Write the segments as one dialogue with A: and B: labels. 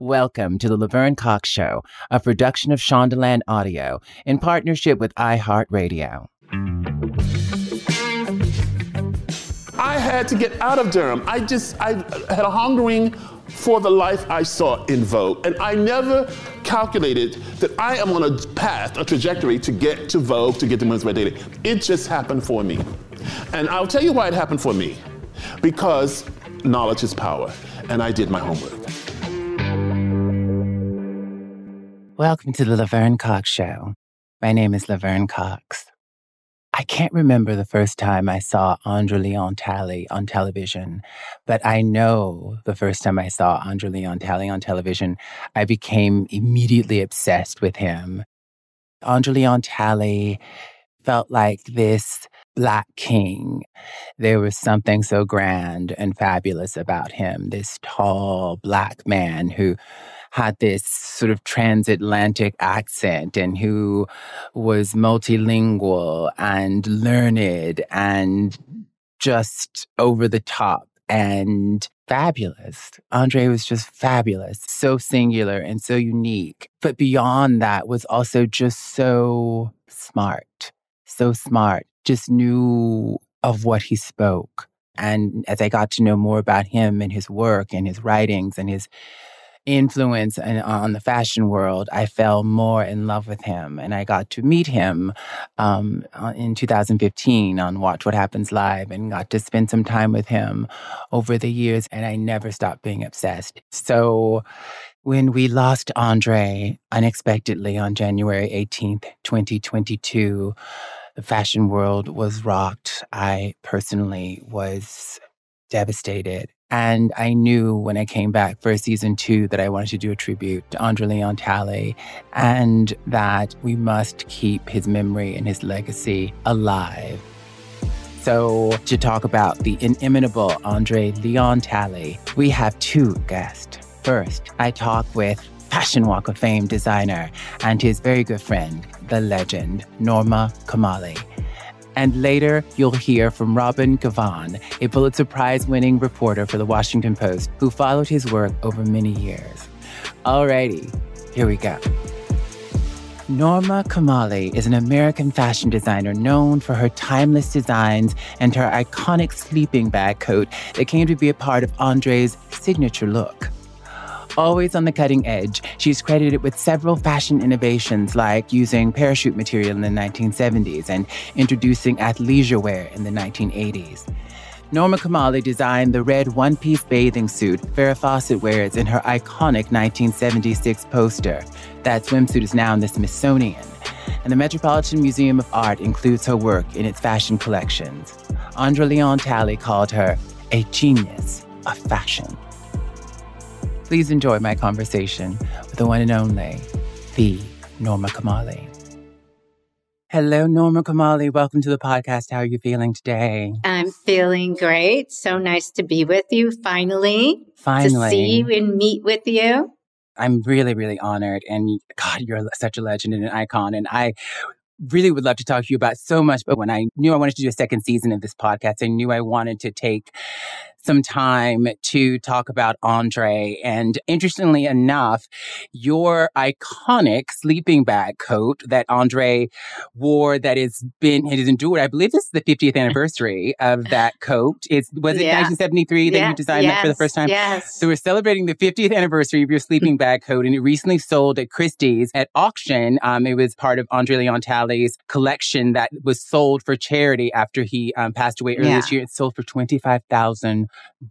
A: Welcome to the Laverne Cox Show, a production of Shondaland Audio in partnership with iHeartRadio.
B: I had to get out of Durham. I had a hungering for the life I saw in Vogue. And I never calculated that I am on a path, a trajectory to get to Vogue, to get to Women's Wear Daily. It just happened for me. And I'll tell you why it happened for me. Because knowledge is power. And I did my homework.
A: Welcome to the Laverne Cox Show. My name is Laverne Cox. I can't remember the first time I saw Andre Leon Talley on television, but I know the first time I saw Andre Leon Talley on television, I became immediately obsessed with him. Andre Leon Talley felt like this Black king. There was something so grand and fabulous about him, this tall Black man who had this sort of transatlantic accent and who was multilingual and learned and just over the top and fabulous. Andre was just fabulous, so singular and so unique. But beyond that was also just so smart, just knew of what he spoke. And as I got to know more about him and his work and his writings and his influence on the fashion world, I fell more in love with him. And I got to meet him in 2015 on Watch What Happens Live and got to spend some time with him over the years. And I never stopped being obsessed. So when we lost Andre unexpectedly on January 18th, 2022, the fashion world was rocked. I personally was devastated. And I knew when I came back for season 2 that I wanted to do a tribute to Andre Leon Talley and that we must keep his memory and his legacy alive. So to talk about the inimitable Andre Leon Talley, we have 2 guests. First, I talk with Fashion Walk of Fame designer and his very good friend, the legend, Norma Kamali. And later, you'll hear from Robin Givhan, a Pulitzer Prize-winning reporter for The Washington Post, who followed his work over many years. Alrighty, here we go. Norma Kamali is an American fashion designer known for her timeless designs and her iconic sleeping bag coat that came to be a part of Andre's signature look. Always on the cutting edge, she's credited with several fashion innovations like using parachute material in the 1970s and introducing athleisure wear in the 1980s. Norma Kamali designed the red one-piece bathing suit Farrah Fawcett wears in her iconic 1976 poster. That swimsuit is now in the Smithsonian. And the Metropolitan Museum of Art includes her work in its fashion collections. Andre Leon Talley called her a genius of fashion. Please enjoy my conversation with the one and only, the Norma Kamali. Hello, Norma Kamali. Welcome to the podcast. How are you feeling today?
C: I'm feeling great. So nice to be with you finally. To see you and meet with you.
A: I'm really, really honored. And God, you're such a legend and an icon. And I really would love to talk to you about so much. But when I knew I wanted to do a second season of this podcast, I knew I wanted to take some time to talk about Andre. And interestingly enough, your iconic sleeping bag coat that Andre wore that has endured, I believe this is the 50th anniversary of that coat. Was it 1973 that you designed that for the first time?
C: Yes.
A: So we're celebrating the 50th anniversary of your sleeping bag coat, and it recently sold at Christie's at auction. It was part of Andre Leon Talley's collection that was sold for charity after he passed away earlier this year. It sold for $25,000.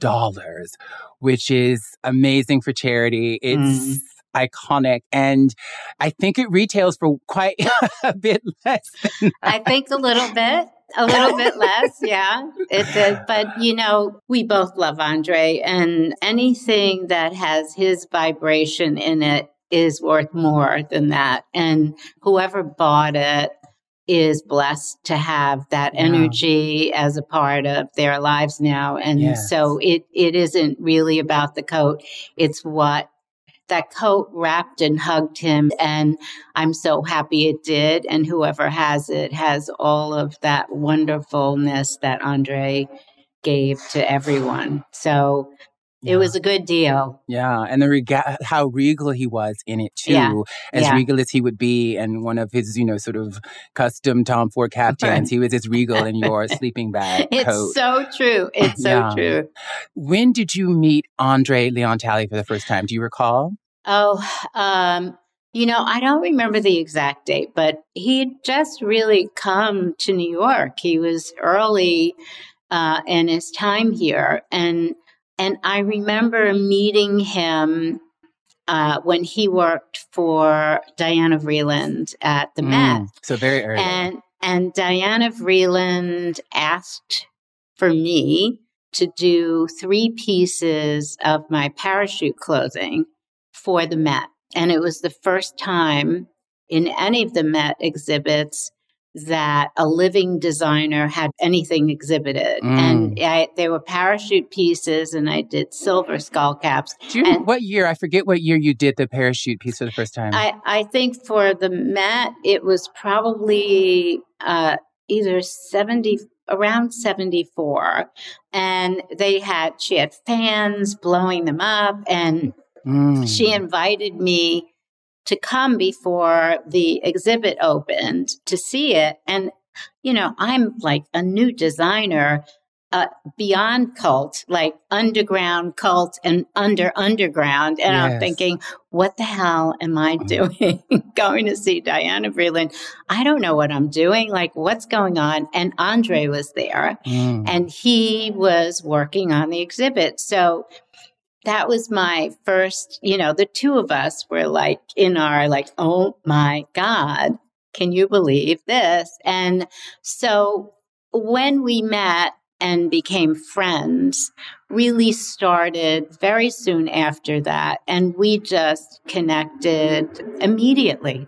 A: Which is amazing for charity. It's iconic. And I think it retails for quite a bit less than that.
C: I think a little bit less. Yeah, it did. But, you know, we both love Andre, and anything that has his vibration in it is worth more than that. And whoever bought it is blessed to have that energy as a part of their lives now. And so it isn't really about the coat. It's what that coat wrapped and hugged him. And I'm so happy it did. And whoever has it has all of that wonderfulness that Andre gave to everyone. So It was a good deal.
A: Yeah, and the how regal he was in it too, as regal as he would be in one of his, sort of custom Tom Ford caftans. He was as regal in your sleeping bag coat.
C: It's so true. It's so true.
A: When did you meet Andre Leon Talley for the first time? Do you recall?
C: Oh, I don't remember the exact date, but he'd just really come to New York. He was early in his time here, and I remember meeting him when he worked for Diana Vreeland at the Met.
A: So very early.
C: And Diana Vreeland asked for me to do 3 pieces of my parachute clothing for the Met. And it was the first time in any of the Met exhibits that a living designer had anything exhibited. And they were parachute pieces, and I did silver skull caps.
A: Do you know what year? I forget what year you did the parachute piece for the first time.
C: I think for the Met, it was probably either around 74. And she had fans blowing them up, and she invited me to come before the exhibit opened to see it. And, I'm like a new designer, beyond cult, like underground cult and underground. And I'm thinking, what the hell am I doing going to see Diana Vreeland? I don't know what I'm doing. Like, what's going on? And Andre was there, and he was working on the exhibit. So that was my first, the two of us were like in our oh my God, can you believe this? And so when we met and became friends, really started very soon after that. And we just connected immediately.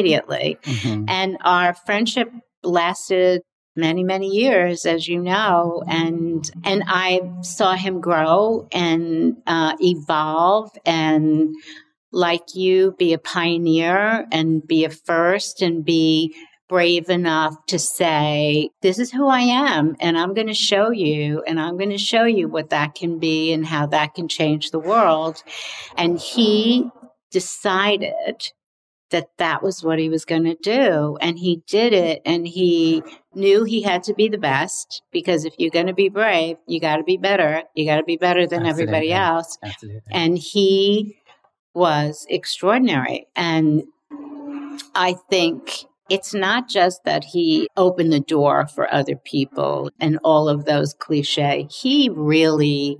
C: And our friendship lasted many, many years, as you know, and I saw him grow and evolve, and like you, be a pioneer and be a first and be brave enough to say, this is who I am, and I'm going to show you, and I'm going to show you what that can be and how that can change the world. And he decided that was what he was going to do. And he did it. And he knew he had to be the best, because if you're going to be brave, you got to be better. You got to be better than everybody else.
A: Absolutely.
C: And he was extraordinary. And I think it's not just that he opened the door for other people and all of those cliches. He really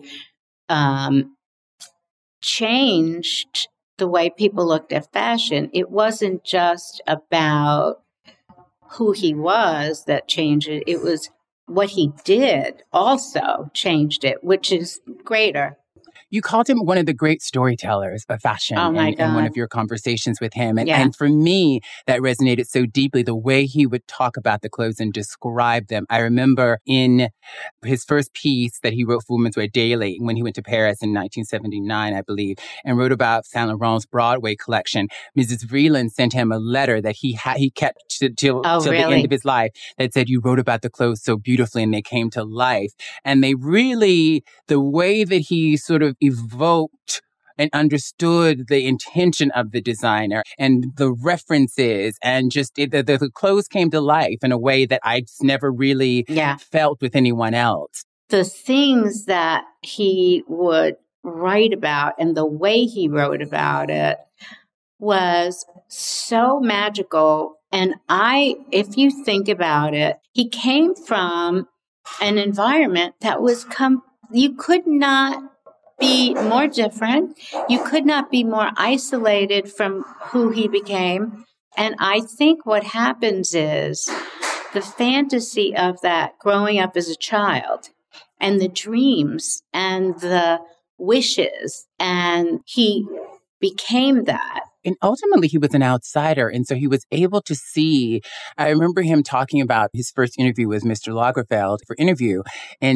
C: changed the way people looked at fashion. It wasn't just about who he was that changed it. It was what he did also changed it, which is greater.
A: You called him one of the great storytellers of fashion in one of your conversations with him. And for me, that resonated so deeply, the way he would talk about the clothes and describe them. I remember in his first piece that he wrote for Women's Wear Daily when he went to Paris in 1979, I believe, and wrote about Saint Laurent's Broadway collection. Mrs. Vreeland sent him a letter that he kept till the end of his life that said, you wrote about the clothes so beautifully and they came to life. And they really, the way that he sort of evoked and understood the intention of the designer and the references, and just the clothes came to life in a way that I just never really felt with anyone else.
C: The things that he would write about and the way he wrote about it was so magical. And if you think about it, he came from an environment that was you could not be more different. You could not be more isolated from who he became. And I think what happens is the fantasy of that growing up as a child and the dreams and the wishes, and he became that.
A: And ultimately, he was an outsider. And so he was able to see, I remember him talking about his first interview with Mr. Lagerfeld for Interview in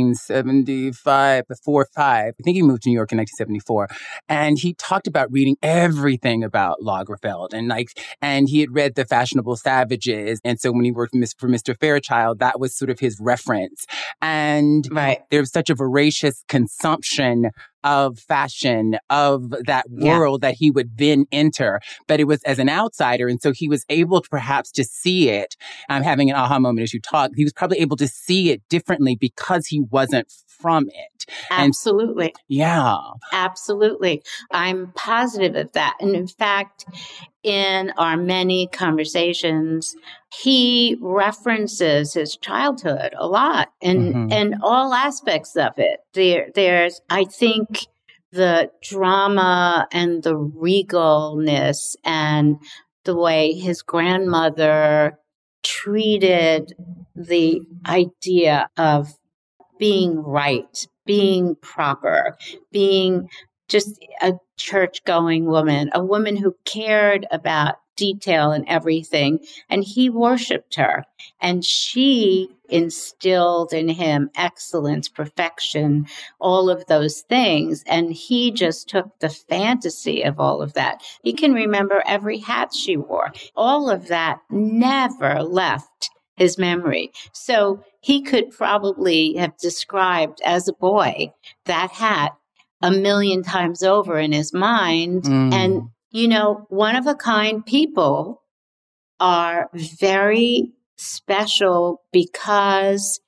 A: 1975, I think he moved to New York in 1974. And he talked about reading everything about Lagerfeld. And he had read The Fashionable Savages. And so when he worked for Mr. Fairchild, that was sort of his reference. And there was such a voracious consumption of fashion, of that world that he would then enter. But it was as an outsider. And so he was able to perhaps to see it. I'm having an aha moment as you talk. He was probably able to see it differently because he wasn't from it.
C: Absolutely.
A: Yeah.
C: Absolutely. I'm positive of that. And in fact, in our many conversations, he references his childhood a lot and all aspects of it. There's, I think, the drama and the regalness and the way his grandmother treated the idea of being right, being proper, being just a church-going woman, a woman who cared about detail and everything. And he worshiped her. And she instilled in him excellence, perfection, all of those things. And he just took the fantasy of all of that. He can remember every hat she wore. All of that never left his memory. So he could probably have described as a boy that hat a million times over in his mind. And, you know, one-of-a-kind people are very special because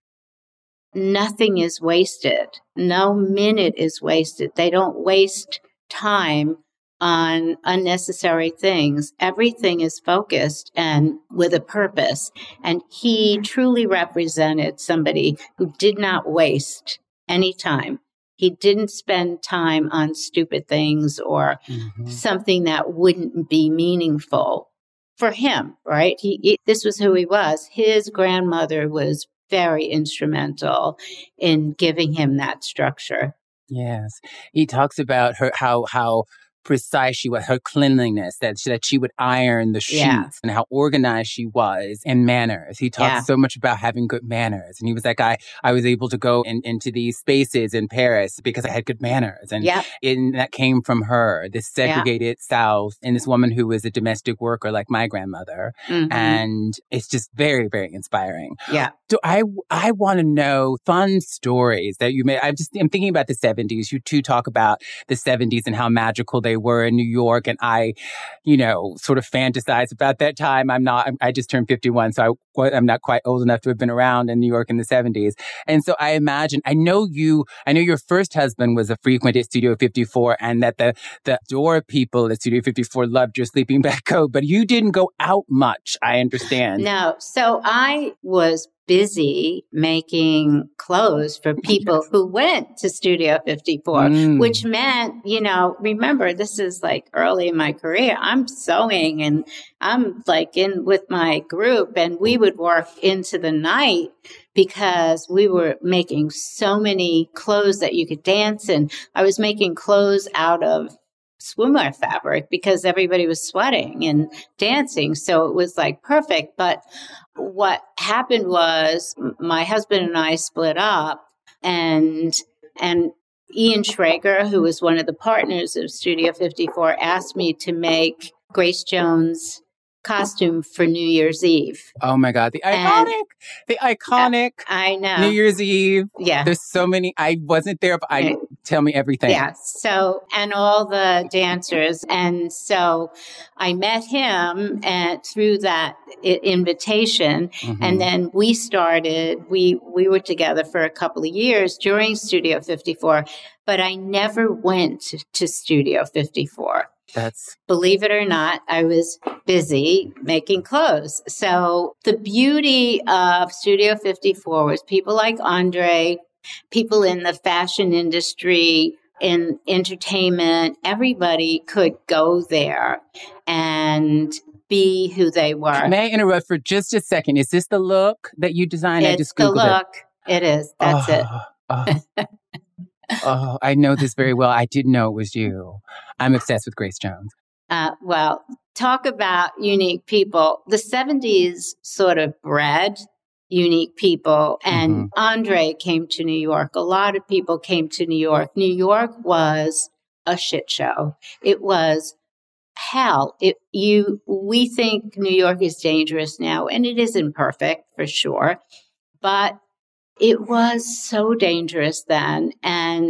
C: nothing is wasted. No minute is wasted. They don't waste time on unnecessary things. Everything is focused and with a purpose. And he truly represented somebody who did not waste any time. He didn't spend time on stupid things or something that wouldn't be meaningful for him, right? This was who he was. His grandmother was very instrumental in giving him that structure.
A: Yes. He talks about her, how precise she was, her cleanliness, that she would iron the sheets and how organized she was, and manners. He talked so much about having good manners. And he was like, I was able to go into these spaces in Paris because I had good manners. And that came from her, this segregated South, and this woman who was a domestic worker like my grandmother. And it's just very, very inspiring.
C: Yeah.
A: So I want to know fun stories that you made. I'm thinking about the 70s. You two talk about the 70s and how magical they were in New York. And I, sort of fantasize about that time. I just turned 51, so I'm not quite old enough to have been around in New York in the 70s. And so I imagine, I know your first husband was a frequent at Studio 54, and that the door people at Studio 54 loved your sleeping bag coat, but you didn't go out much, I understand.
C: No. So I was busy making clothes for people who went to Studio 54, which meant, remember, this is like early in my career. I'm sewing and I'm like in with my group, and we would work into the night because we were making so many clothes that you could dance in. I was making clothes out of swimwear fabric because everybody was sweating and dancing. So it was like perfect. But what happened was my husband and I split up, and Ian Schrager, who was one of the partners of Studio 54, asked me to make Grace Jones' costume for New Year's Eve.
A: Oh my God. The iconic
C: I know.
A: New Year's Eve.
C: Yeah.
A: There's so many. I wasn't there, but tell me everything.
C: Yeah. So, and all the dancers. And so I met him through that invitation. And then we were together for a couple of years during Studio 54, but I never went to Studio 54. Believe it or not, I was busy making clothes. So the beauty of Studio 54 was people like Andre, people in the fashion industry, in entertainment, everybody could go there and be who they were.
A: May I interrupt for just a second? Is this the look that you designed?
C: It's
A: I just Googled
C: the look. It is. That's it.
A: Oh, I know this very well. I didn't know it was you. I'm obsessed with Grace Jones.
C: Well, talk about unique people. The 70s sort of bred unique people, and Andre came to New York. A lot of people came to New York. New York was a shit show. It was hell. We think New York is dangerous now, and it isn't perfect for sure, but it was so dangerous then. And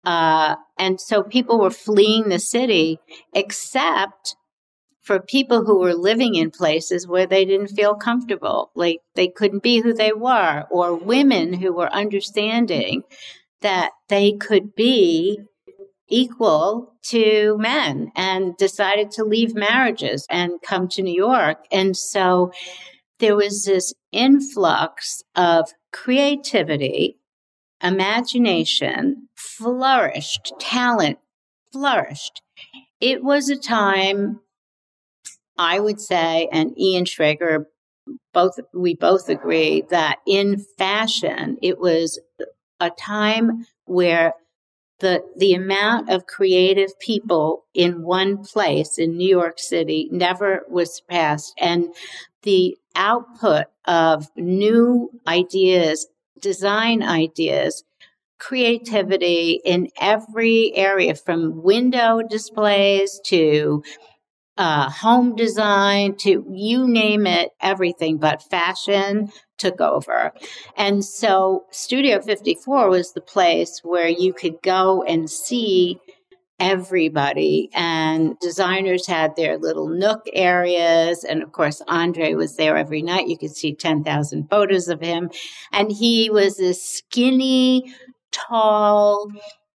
C: And so people were fleeing the city, except for people who were living in places where they didn't feel comfortable, like they couldn't be who they were, or women who were understanding that they could be equal to men and decided to leave marriages and come to New York. And so there was this influx of creativity, imagination flourished, talent flourished. It was a time, I would say, and Ian Schrager, we both agree that in fashion, it was a time where the amount of creative people in one place in New York City never was surpassed. And the output of new ideas, design ideas, creativity in every area, from window displays to home design to you name it, everything but fashion took over. And so Studio 54 was the place where you could go and see everybody, and designers had their little nook areas. And of course, Andre was there every night. You could see 10,000 photos of him. And he was this skinny, tall,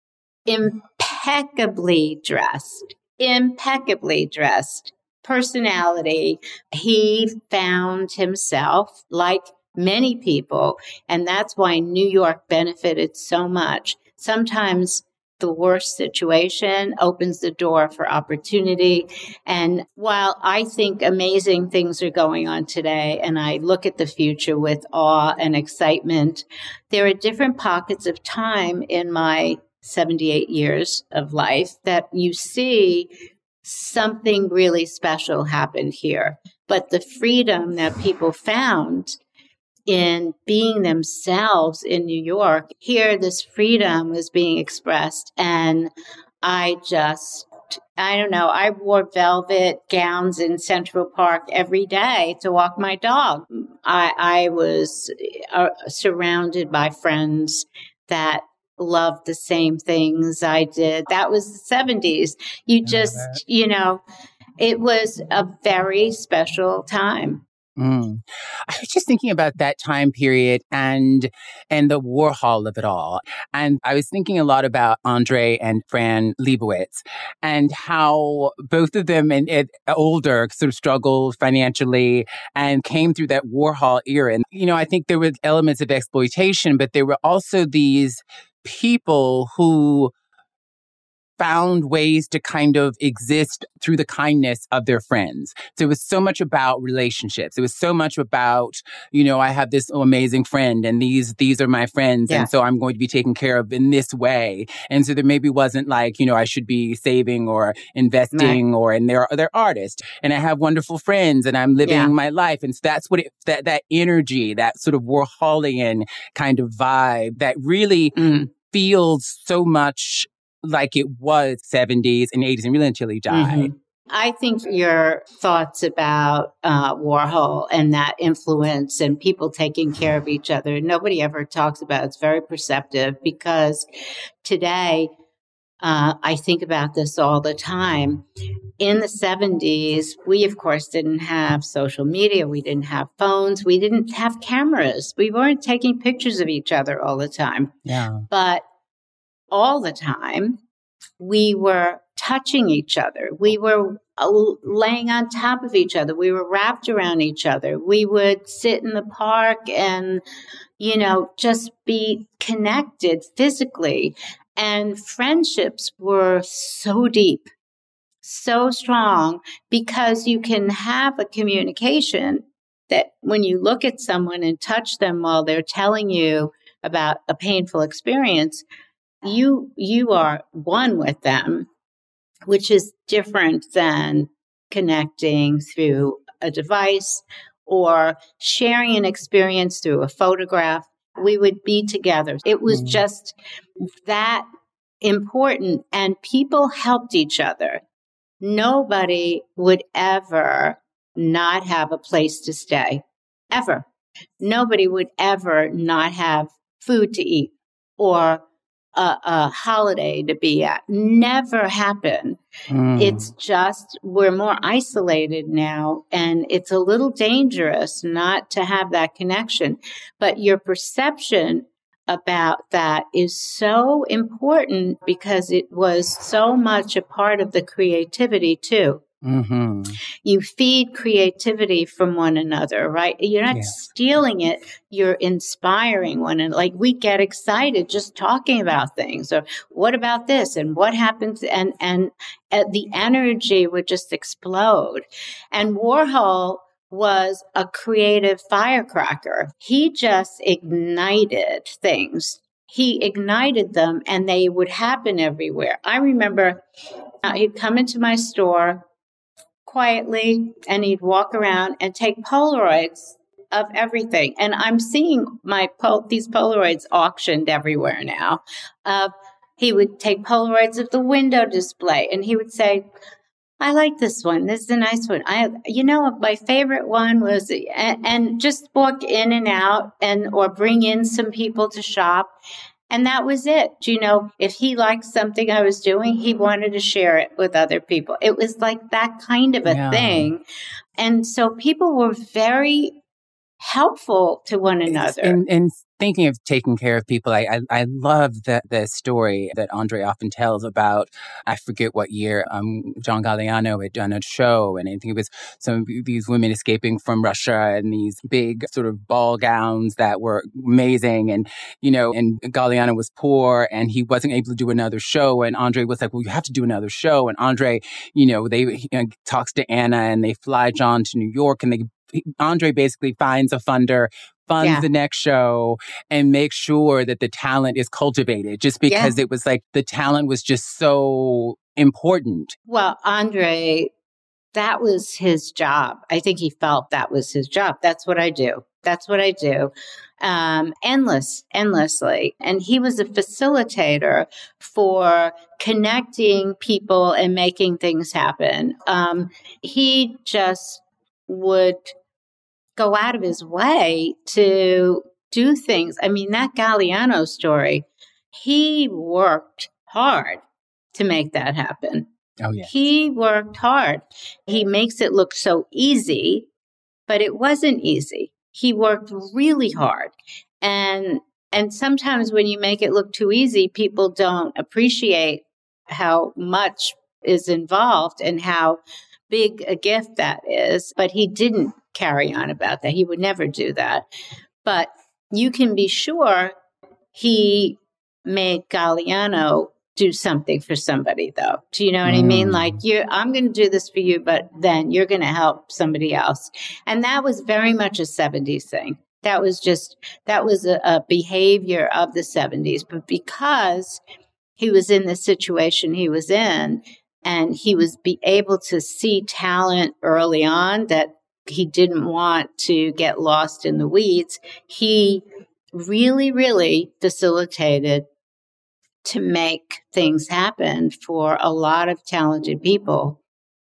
C: impeccably dressed personality. He found himself, like many people, and that's why New York benefited so much. Sometimes the worst situation opens the door for opportunity. And while I think amazing things are going on today, and I look at the future with awe and excitement, there are different pockets of time in my 78 years of life that you see something really special happened here. But the freedom that people found in being themselves in New York, here this freedom was being expressed. And I don't know, I wore velvet gowns in Central Park every day to walk my dog. I was surrounded by friends that loved the same things I did. That was the 70s. It was a very special time.
A: I was just thinking about that time period and the Warhol of it all. And I was thinking a lot about Andre and Fran Lebowitz and how both of them and older sort of struggled financially and came through that Warhol era. And, I think there were elements of exploitation, but there were also these people who found ways to kind of exist through the kindness of their friends. So it was so much about relationships. It was so much about, I have this amazing friend and these are my friends. Yeah. And so I'm going to be taken care of in this way. And so there maybe wasn't like, I should be saving or investing and they're artists and I have wonderful friends and I'm living my life. And so that's what that energy, that sort of Warholian kind of vibe that really feels so much like it was 70s and 80s and really until he died.
C: Mm-hmm. I think your thoughts about Warhol and that influence and people taking care of each other, nobody ever talks about. It's very perceptive because today, I think about this all the time. In the 70s, we, of course, didn't have social media. We didn't have phones. We didn't have cameras. We weren't taking pictures of each other all the time.
A: Yeah.
C: But all the time, we were touching each other. We were laying on top of each other. We were wrapped around each other. We would sit in the park and, just be connected physically. And friendships were so deep, so strong, because you can have a communication that when you look at someone and touch them while they're telling you about a painful experience, you are one with them, which is different than connecting through a device or sharing an experience through a photograph. We would be together. It was just that important, and people helped each other. Nobody would ever not have a place to stay, ever. Nobody would ever not have food to eat or a holiday to be at. Never happened. It's just we're more isolated now, and it's a little dangerous not to have that connection. But your perception about that is so important because it was so much a part of the creativity too. You feed creativity from one another, right? You're not stealing it. You're inspiring one another. Like we get excited just talking about things, or what about this and what happens, and the energy would just explode. And Warhol was a creative firecracker. He just ignited things. He ignited them, and they would happen everywhere. I remember he'd come into my store quietly, and he'd walk around and take Polaroids of everything. And I'm seeing these Polaroids auctioned everywhere now. He would take Polaroids of the window display, and he would say, I like this one. This is a nice one. My favorite one was, and just walk in and out or bring in some people to shop. And that was it. If he liked something I was doing, he wanted to share it with other people. It was like that kind of a thing. And so people were very helpful to one another.
A: And thinking of taking care of people, I love the story that Andre often tells about, I forget what year, John Galliano had done a show, and I think it was some of these women escaping from Russia in these big sort of ball gowns that were amazing. And, and Galliano was poor and he wasn't able to do another show. And Andre was like, well, you have to do another show. And Andre, talks to Anna, and they fly John to New York, and Andre basically finds a funder, funds the next show, and makes sure that the talent is cultivated, just because it was like the talent was just so important.
C: Well, Andre, that was his job. I think he felt that was his job. That's what I do. Endlessly. And he was a facilitator for connecting people and making things happen. He just would go out of his way to do things. I mean, that Galliano story, he worked hard to make that happen.
A: Oh, yeah.
C: He worked hard. He makes it look so easy, but it wasn't easy. He worked really hard. And sometimes when you make it look too easy, people don't appreciate how much is involved and how big a gift that is. But he didn't carry on about that. He would never do that. But you can be sure he made Galliano do something for somebody, though. Do you know what I mean? Like, I'm going to do this for you, but then you're going to help somebody else. And that was very much a 70s thing. That was a behavior of the 70s. But because he was in the situation he was in, and he was able to see talent early on that he didn't want to get lost in the weeds, he really, really facilitated to make things happen for a lot of talented people.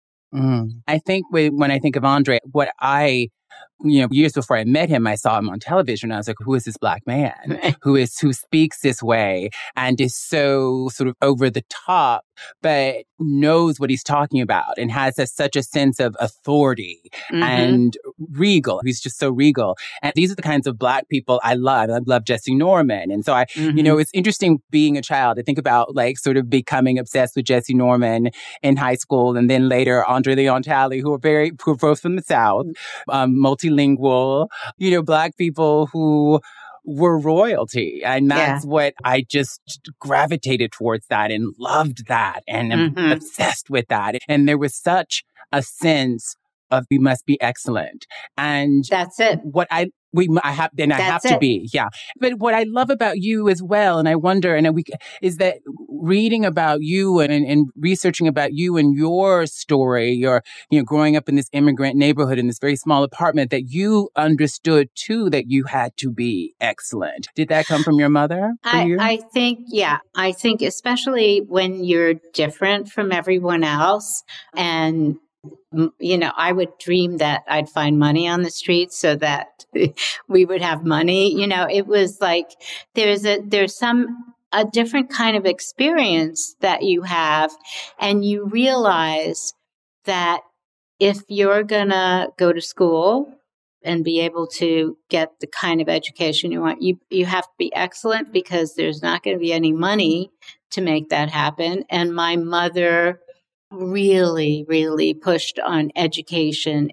A: I think when I think of Andre, what I, years before I met him, I saw him on television. I was like, who is this Black man who speaks this way and is so sort of over the top, but knows what he's talking about and has such a sense of authority and regal. He's just so regal. And these are the kinds of Black people I love. I love Jesse Norman. And so it's interesting being a child. I think about like sort of becoming obsessed with Jesse Norman in high school, and then later Andre Leon Talley, who are both from the South, multilingual, Black people who were royalty. And that's what I just gravitated towards that and loved that and am obsessed with that. And there was such a sense of we must be excellent. And
C: that's it.
A: I have to be. Yeah. But what I love about you as well, and I wonder, is that reading about you and researching about you and your story, your, growing up in this immigrant neighborhood in this very small apartment, that you understood too that you had to be excellent. Did that come from your mother?
C: I think especially when you're different from everyone else, and I would dream that I'd find money on the streets so that we would have money. It was like there's some a different kind of experience that you have. And you realize that if you're going to go to school and be able to get the kind of education you want, you have to be excellent, because there's not going to be any money to make that happen. And my mother really, really pushed on education,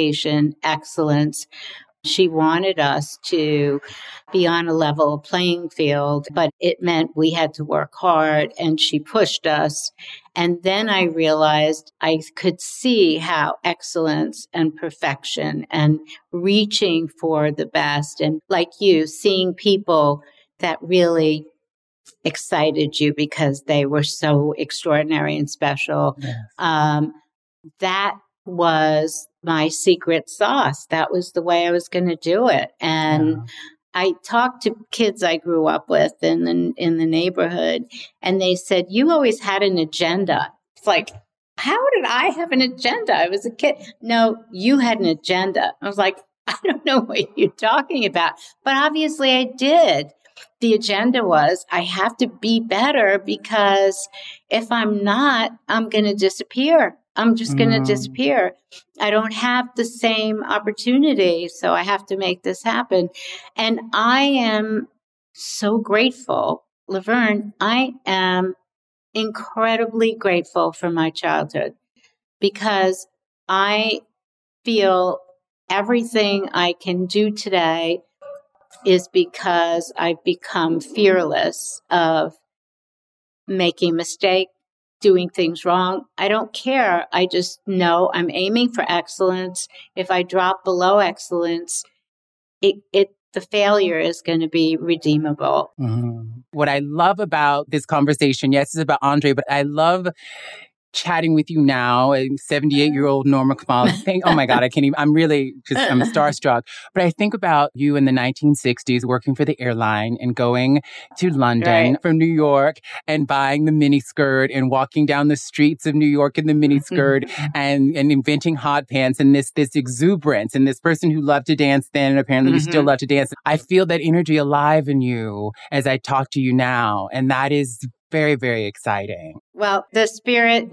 C: excellence. She wanted us to be on a level playing field, but it meant we had to work hard, and she pushed us. And then I realized I could see how excellence and perfection and reaching for the best, and like you, seeing people that really excited you because they were so extraordinary and special. Yes. That was my secret sauce. That was the way I was going to do it. And I talked to kids I grew up with in the neighborhood, and they said, "You always had an agenda." It's like, how did I have an agenda? I was a kid. No, you had an agenda. I was like, I don't know what you're talking about. But obviously I did. The agenda was, I have to be better, because if I'm not, I'm going to disappear. I'm just going to disappear. I don't have the same opportunity, so I have to make this happen. And I am so grateful, Laverne. I am incredibly grateful for my childhood, because I feel everything I can do today is because I've become fearless of making mistakes, doing things wrong. I don't care. I just know I'm aiming for excellence. If I drop below excellence, the failure is going to be redeemable.
A: Mm-hmm. What I love about this conversation, yes, it's about Andre, but I love chatting with you now, a 78-year-old Norma Kamali. Oh my God, I'm starstruck. But I think about you in the 1960s working for the airline and going to London from New York and buying the miniskirt and walking down the streets of New York in the miniskirt and inventing hot pants and this exuberance and this person who loved to dance then and apparently you still love to dance. I feel that energy alive in you as I talk to you now. And that is very, very exciting.
C: Well, the spirit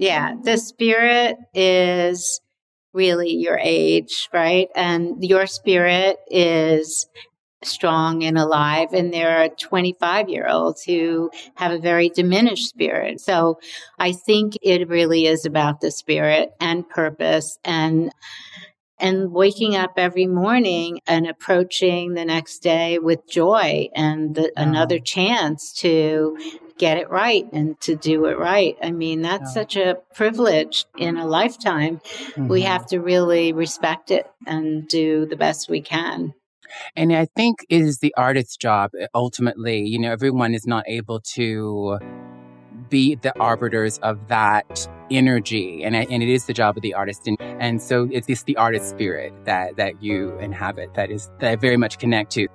C: is really your age, right? And your spirit is strong and alive. And there are 25-year-olds who have a very diminished spirit. So I think it really is about the spirit and purpose and waking up every morning and approaching the next day with joy and another chance to get it right and to do it right. I mean, that's such a privilege in a lifetime. We have to really respect it and do the best we can.
A: And I think it is the artist's job, ultimately. Everyone is not able to be the arbiters of that energy. And it is the job of the artist. And so it's the artist spirit that you inhabit that I very much connect to.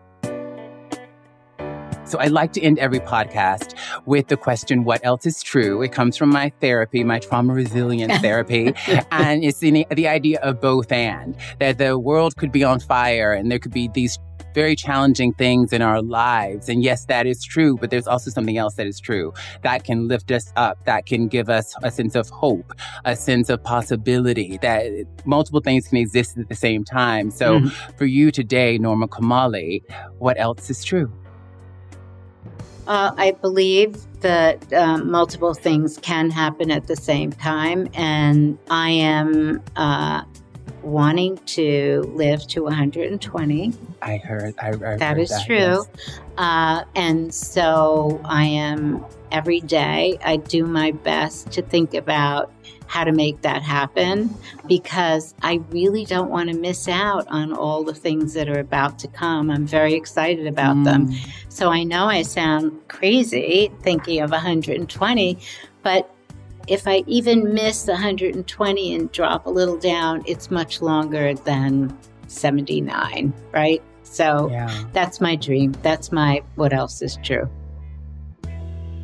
A: So I like to end every podcast with the question, what else is true? It comes from my therapy, my trauma resilience therapy. And it's the idea of both and, that the world could be on fire and there could be these very challenging things in our lives. And yes, that is true, but there's also something else that is true that can lift us up, that can give us a sense of hope, a sense of possibility, that multiple things can exist at the same time. So for you today, Norma Kamali, what else is true?
C: I believe that multiple things can happen at the same time. And I am wanting to live to 120.
A: I heard
C: that is true.
A: Yes.
C: And so I am, every day, I do my best to think about how to make that happen, because I really don't want to miss out on all the things that are about to come. I'm very excited about them. So I know I sound crazy thinking of 120, but if I even miss 120 and drop a little down, it's much longer than 79, right? So that's my dream. That's what else is true.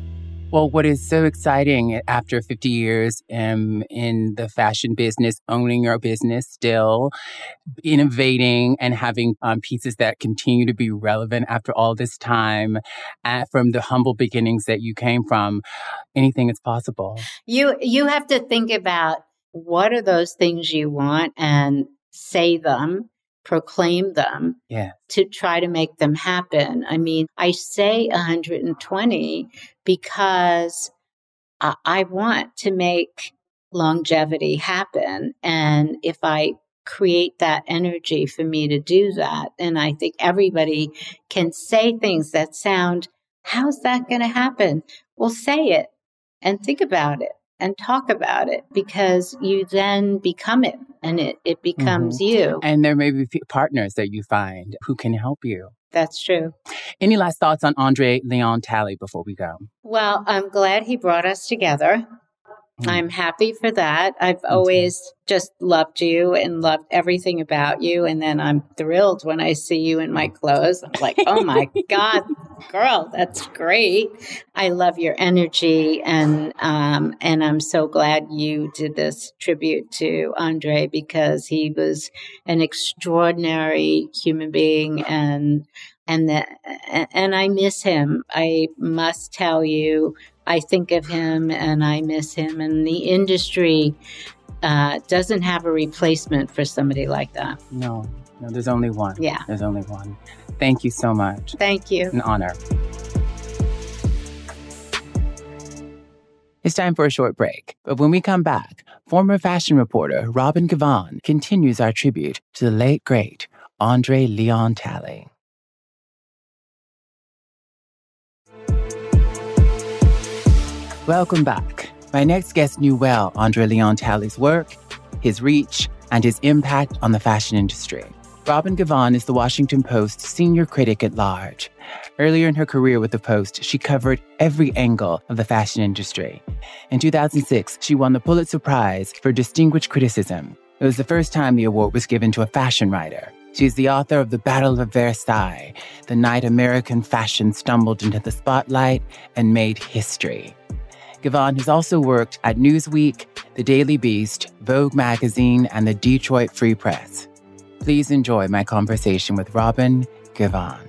A: Well, what is so exciting after 50 years in the fashion business, owning your business still, innovating and having pieces that continue to be relevant after all this time, from the humble beginnings that you came from, anything is possible.
C: You have to think about what are those things you want and say them, proclaim them to try to make them happen. I mean, I say 120 because I want to make longevity happen. And if I create that energy for me to do that, and I think everybody can say things that sound, how's that going to happen? Well, say it and think about it and talk about it, because you then become it and it becomes you.
A: And there may be partners that you find who can help you.
C: That's true.
A: Any last thoughts on Andre Leon Talley before we go?
C: Well, I'm glad he brought us together. I'm happy for that. I've always just loved you and loved everything about you. And then I'm thrilled when I see you in my clothes. I'm like, oh my God, girl, that's great. I love your energy. And I'm so glad you did this tribute to Andre, because he was an extraordinary human being, and I miss him. I must tell you, I think of him and I miss him, and the industry doesn't have a replacement for somebody like that.
A: No, there's only one.
C: Yeah.
A: There's only one. Thank you so much.
C: Thank you.
A: An honor. It's time for a short break, but when we come back, former fashion reporter Robin Givhan continues our tribute to the late, great Andre Leon Talley. Welcome back. My next guest knew well Andre Leon Talley's work, his reach, and his impact on the fashion industry. Robin Givhan is the Washington Post's senior critic at large. Earlier in her career with the Post, she covered every angle of the fashion industry. In 2006, she won the Pulitzer Prize for Distinguished Criticism. It was the first time the award was given to a fashion writer. She is the author of The Battle of Versailles, the night American fashion stumbled into the spotlight and made history. Givhan has also worked at Newsweek, The Daily Beast, Vogue magazine, and the Detroit Free Press. Please enjoy my conversation with Robin Givhan.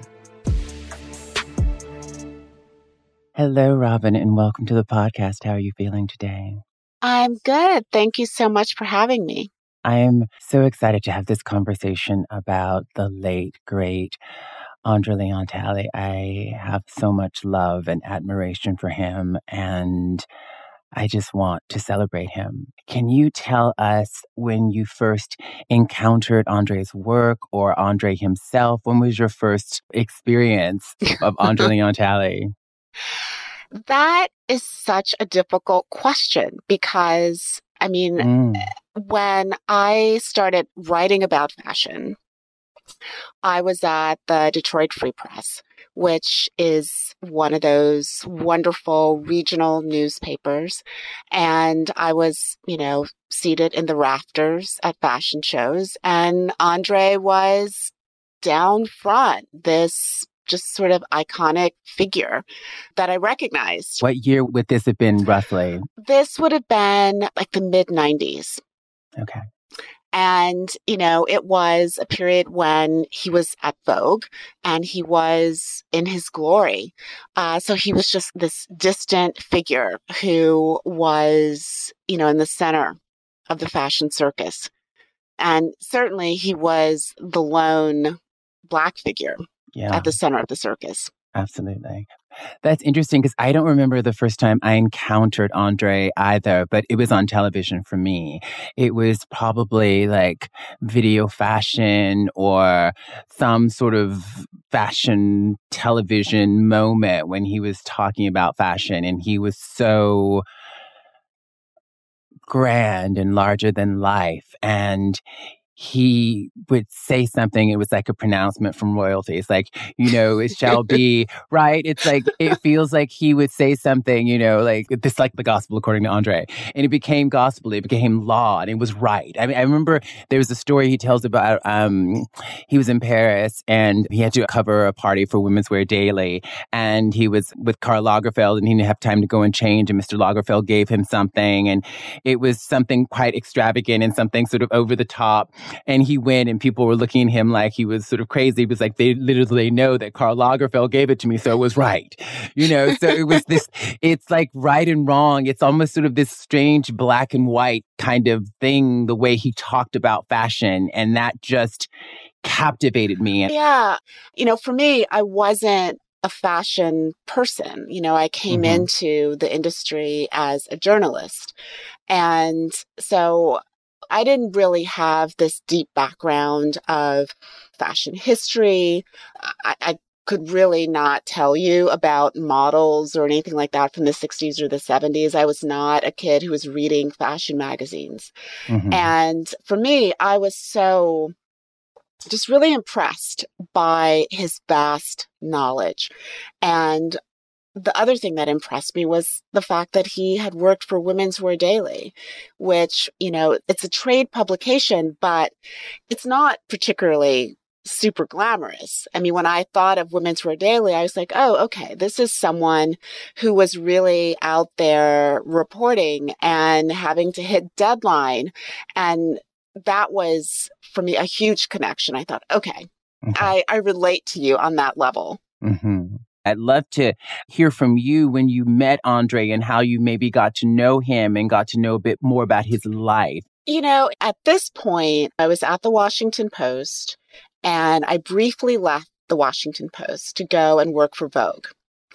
A: Hello, Robin, and welcome to the podcast. How are you feeling today?
D: I'm good. Thank you so much for having me.
A: I am so excited to have this conversation about the late, great Andre Leon Talley. I have so much love and admiration for him, and I just want to celebrate him. Can you tell us when you first encountered Andre's work or Andre himself? When was your first experience of Andre Leon Talley?
D: That is such a difficult question because, when I started writing about fashion, I was at the Detroit Free Press, which is one of those wonderful regional newspapers. And I was, seated in the rafters at fashion shows, and Andre was down front, this just sort of iconic figure that I recognized.
A: What year would this have been roughly?
D: This would have been like the mid-90s.
A: Okay.
D: And, it was a period when he was at Vogue and he was in his glory. So he was just this distant figure who was, in the center of the fashion circus. And certainly he was the lone Black figure at the center of the circus.
A: Absolutely. That's interesting because I don't remember the first time I encountered Andre either, but it was on television for me. It was probably like Video Fashion or some sort of fashion television moment when he was talking about fashion, and he was so grand and larger than life. And he would say something. It was like a pronouncement from royalty. It's like, it shall be, right? It's like, it feels like he would say something, like this, like the gospel according to Andre. And it became gospel. It became law, and it was right. I mean, I remember there was a story he tells about, he was in Paris and he had to cover a party for Women's Wear Daily. And he was with Karl Lagerfeld and he didn't have time to go and change. And Mr. Lagerfeld gave him something. And it was something quite extravagant and something sort of over the top. And he went and people were looking at him like he was sort of crazy. It was like, they literally know that Karl Lagerfeld gave it to me, so it was right. So it was this, it's like right and wrong. It's almost sort of this strange black and white kind of thing, the way he talked about fashion. And that just captivated me.
D: Yeah. For me, I wasn't a fashion person. I came into the industry as a journalist. And so I didn't really have this deep background of fashion history. I could really not tell you about models or anything like that from the 60s or the 70s. I was not a kid who was reading fashion magazines. And for me, I was so just really impressed by his vast knowledge. And the other thing that impressed me was the fact that he had worked for Women's Wear Daily, which, it's a trade publication, but it's not particularly super glamorous. I mean, when I thought of Women's Wear Daily, I was like, oh, okay, this is someone who was really out there reporting and having to hit deadline. And that was, for me, a huge connection. I thought, okay, I relate to you on that level.
A: I'd love to hear from you when you met Andre and how you maybe got to know him and got to know a bit more about his life.
D: At this point, I was at the Washington Post and I briefly left the Washington Post to go and work for Vogue.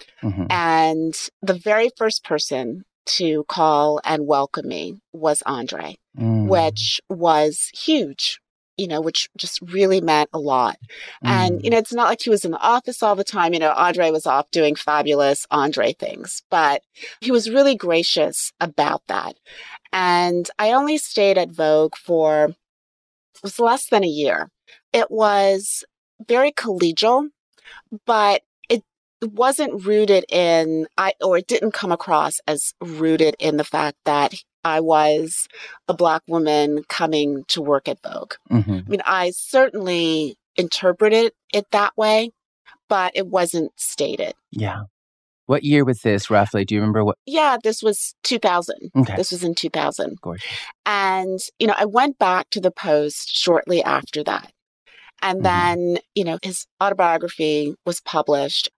D: And the very first person to call and welcome me was Andre, which was huge. Which just really meant a lot. And, it's not like he was in the office all the time. Andre was off doing fabulous Andre things, but he was really gracious about that. And I only stayed at Vogue it was less than a year. It was very collegial, but it wasn't rooted in, it didn't come across as rooted in the fact that I was a Black woman coming to work at Vogue. I mean, I certainly interpreted it that way, but it wasn't stated.
A: Yeah. What year was this, roughly? Do you remember what?
D: Yeah, this was 2000.
A: Okay.
D: This was in 2000.
A: Gorgeous.
D: And, I went back to the Post shortly after that. And then, his autobiography was published.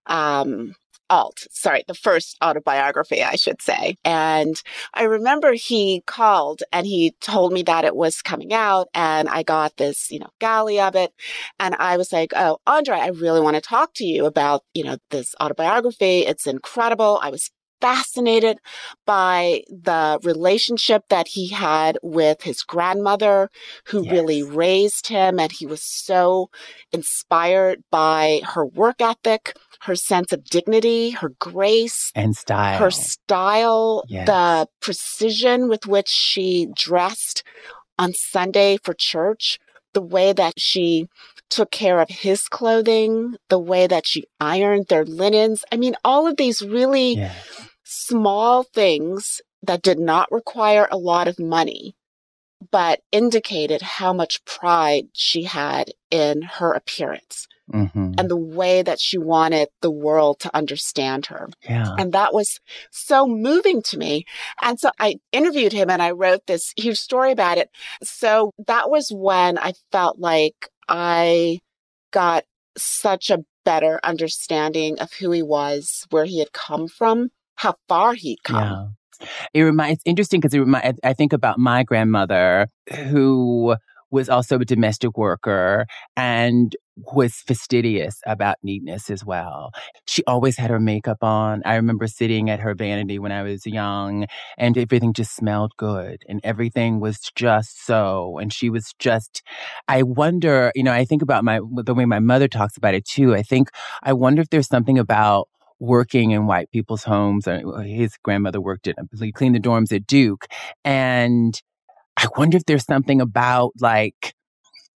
D: The first autobiography, I should say. And I remember he called and he told me that it was coming out and I got this, galley of it. And I was like, oh, Andre, I really want to talk to you about, this autobiography. It's incredible. I was fascinated by the relationship that he had with his grandmother, who really raised him. And he was so inspired by her work ethic, her sense of dignity, her grace.
A: And style.
D: Her style, the precision with which she dressed on Sunday for church, the way that she took care of his clothing, the way that she ironed their linens. I mean, all of these really small things that did not require a lot of money, but indicated how much pride she had in her appearance and the way that she wanted the world to understand her.
A: Yeah.
D: And that was so moving to me. And so I interviewed him and I wrote this huge story about it. So that was when I felt like I got such a better understanding of who he was, where he had come from, how far he'd come.
A: Yeah. It's interesting because I think about my grandmother, who was also a domestic worker and was fastidious about neatness as well. She always had her makeup on. I remember sitting at her vanity when I was young and everything just smelled good and everything was just so. And she was just, I wonder, I think about the way my mother talks about it too. I wonder if there's something about working in white people's homes. His grandmother worked cleaned the dorms at Duke. And I wonder if there's something about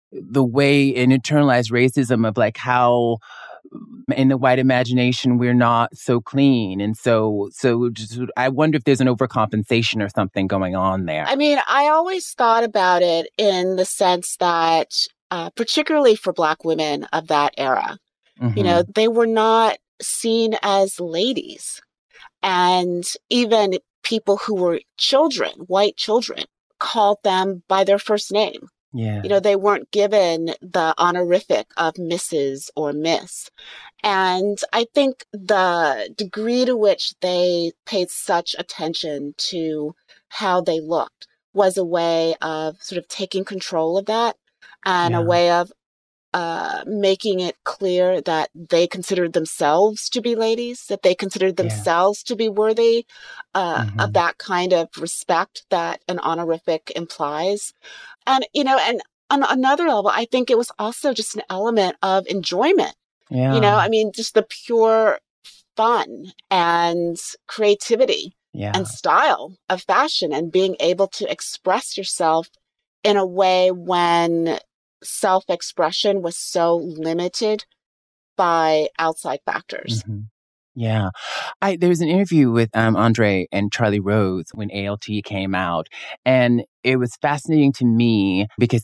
A: the way in internalized racism of like how in the white imagination we're not so clean, and so just, I wonder if there's an overcompensation or something going on there.
D: I mean, I always thought about it in the sense that particularly for Black women of that era, you know, they were not seen as ladies, and even people who were children, white children, called them by their first name.
A: Yeah.
D: You know, they weren't given the honorific of Mrs. or Miss. And I think the degree to which they paid such attention to how they looked was a way of sort of taking control of that and a way of making it clear that they considered themselves to be ladies, that they considered themselves to be worthy of that kind of respect that an honorific implies. And, you know, and on another level, I think it was also just an element of enjoyment.
A: Yeah.
D: You know, I mean, just the pure fun and creativity and style of fashion and being able to express yourself in a way when self-expression was so limited by outside factors.
A: Yeah. There was an interview with Andre and Charlie Rose when ALT came out, and it was fascinating to me because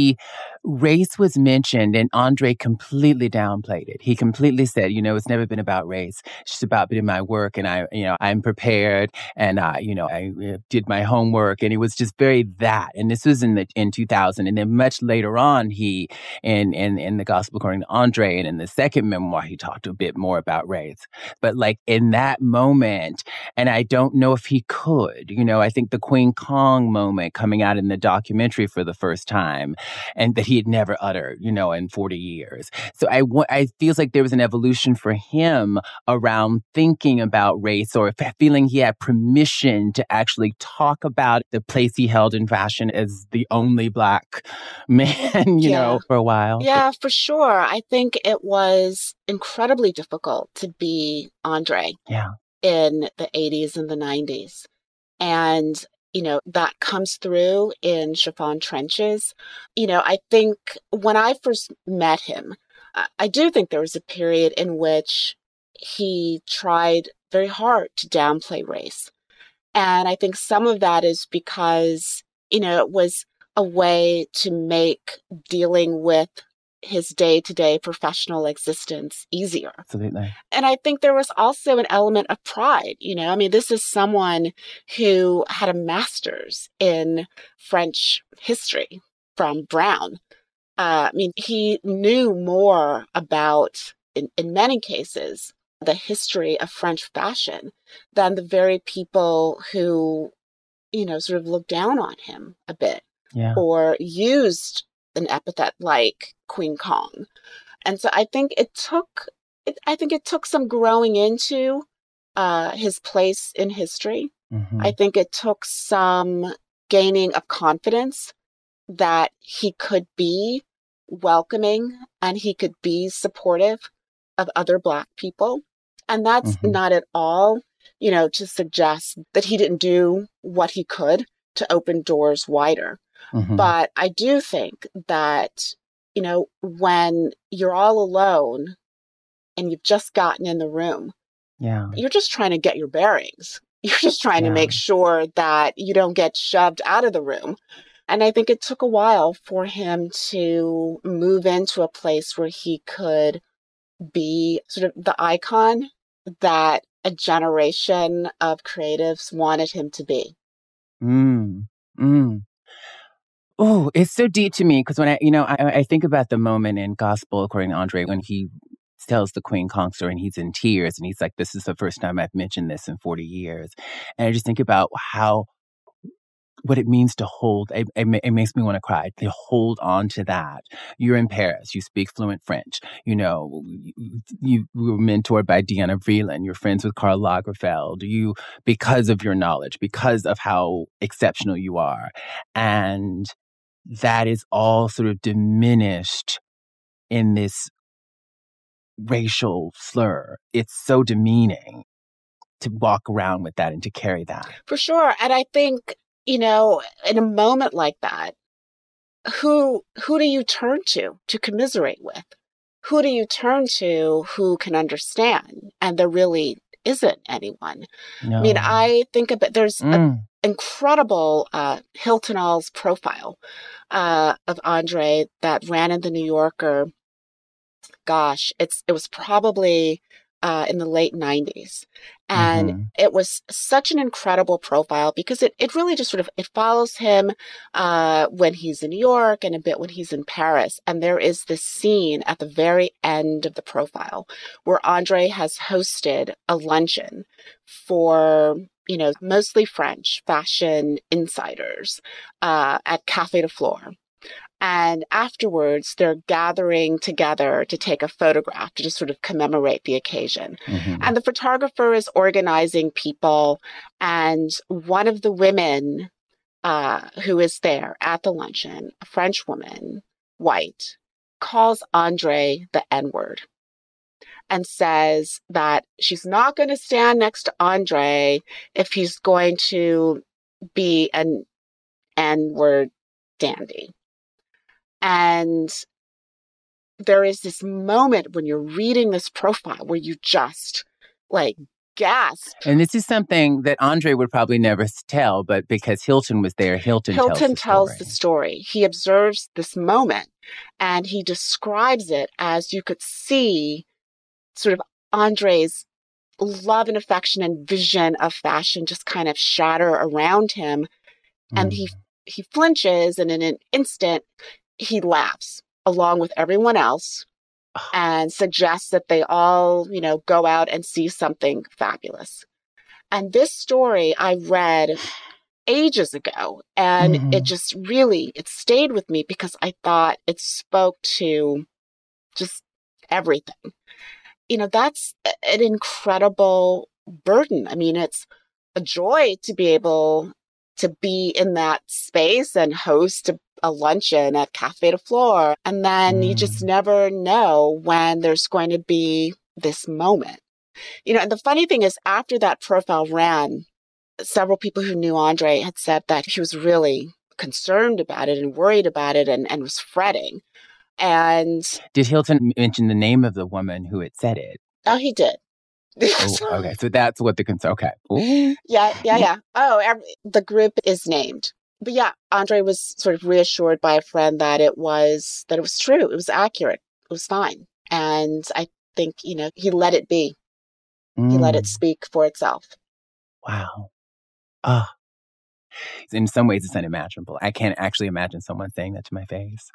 A: race was mentioned and Andre completely downplayed it. He completely said, you know, it's never been about race. It's just about doing my work, and I'm prepared, and I did my homework, and it was just very that. And this was in 2000, and then much later on, he in the Gospel According to Andre, and in the second memoir, he talked a bit more about race. But like in that moment, and I don't know if he could, you know, I think the Queen Kong moment coming out in the documentary for the first time, and that he had never uttered, you know, in 40 years. So I feels like there was an evolution for him around thinking about race, or feeling he had permission to actually talk about the place he held in fashion as the only Black man, you know, for a while.
D: Yeah, for sure. I think it was incredibly difficult to be Andre in the 80s and the 90s. And, you know, that comes through in Chiffon Trenches. You know, I think when I first met him, I do think there was a period in which he tried very hard to downplay race. And I think some of that is because, you know, it was a way to make dealing with his day-to-day professional existence easier.
A: Absolutely.
D: And I think there was also an element of pride. You know, I mean, this is someone who had a master's in French history from Brown. I mean, he knew more about, in many cases, the history of French fashion than the very people who, you know, sort of looked down on him a bit or used an epithet like Queen Kong. And so I think it took some growing into his place in history. I think it took some gaining of confidence that he could be welcoming and he could be supportive of other Black people. And that's not at all, you know, to suggest that he didn't do what he could to open doors wider. But I do think that, you know, when you're all alone and you've just gotten in the room, you're just trying to get your bearings. You're just trying to make sure that you don't get shoved out of the room. And I think it took a while for him to move into a place where he could be sort of the icon that a generation of creatives wanted him to be.
A: Oh, it's so deep to me because when I think about the moment in Gospel According to Andre when he tells the Queen Kong story and he's in tears and he's like, this is the first time I've mentioned this in 40 years. And I just think about what it means to hold, it makes me want to cry, to hold on to that. You're in Paris, you speak fluent French, you know, you were mentored by Deanna Vreeland, you're friends with Karl Lagerfeld, because of your knowledge, because of how exceptional you are. And that is all sort of diminished in this racial slur. It's so demeaning to walk around with that and to carry that.
D: For sure. And I think, you know, in a moment like that, who do you turn to commiserate with? Who do you turn to who can understand? And there really isn't anyone.
A: No.
D: I mean, I think about, there's an incredible Hilton Als profile of Andre that ran in the New Yorker. Gosh, it was probably in the late 90s. And it was such an incredible profile because it really just it follows him when he's in New York and a bit when he's in Paris. And there is this scene at the very end of the profile where Andre has hosted a luncheon for, mostly French fashion insiders at Café de Flore. And afterwards, they're gathering together to take a photograph to just sort of commemorate the occasion. And the photographer is organizing people. And one of the women who is there at the luncheon, a French woman, white, calls Andre the N-word and says that she's not going to stand next to Andre if he's going to be an N-word dandy. And there is this moment when you're reading this profile where you just gasp.
A: And this is something that Andre would probably never tell, but because Hilton was there, Hilton tells
D: the story. He observes this moment and he describes it as you could see sort of Andre's love and affection and vision of fashion just kind of shatter around him. And he flinches, and in an instant, he laughs along with everyone else and suggests that they all, go out and see something fabulous. And this story I read ages ago, and it just it stayed with me because I thought it spoke to just everything. That's an incredible burden. I mean, it's a joy to be able to be in that space and host a luncheon at Café de Flore. And then you just never know when there's going to be this moment. And the funny thing is, after that profile ran, several people who knew Andre had said that he was really concerned about it and worried about it and was fretting. And
A: did Hilton mention the name of the woman who had said it?
D: Oh, he did.
A: Okay, so that's what the concern. Okay. Ooh.
D: Yeah. Oh, the group is named. But yeah, Andre was sort of reassured by a friend that it was true. It was accurate. It was fine. And I think, he let it be. He let it speak for itself.
A: Wow. In some ways, it's unimaginable. I can't actually imagine someone saying that to my face.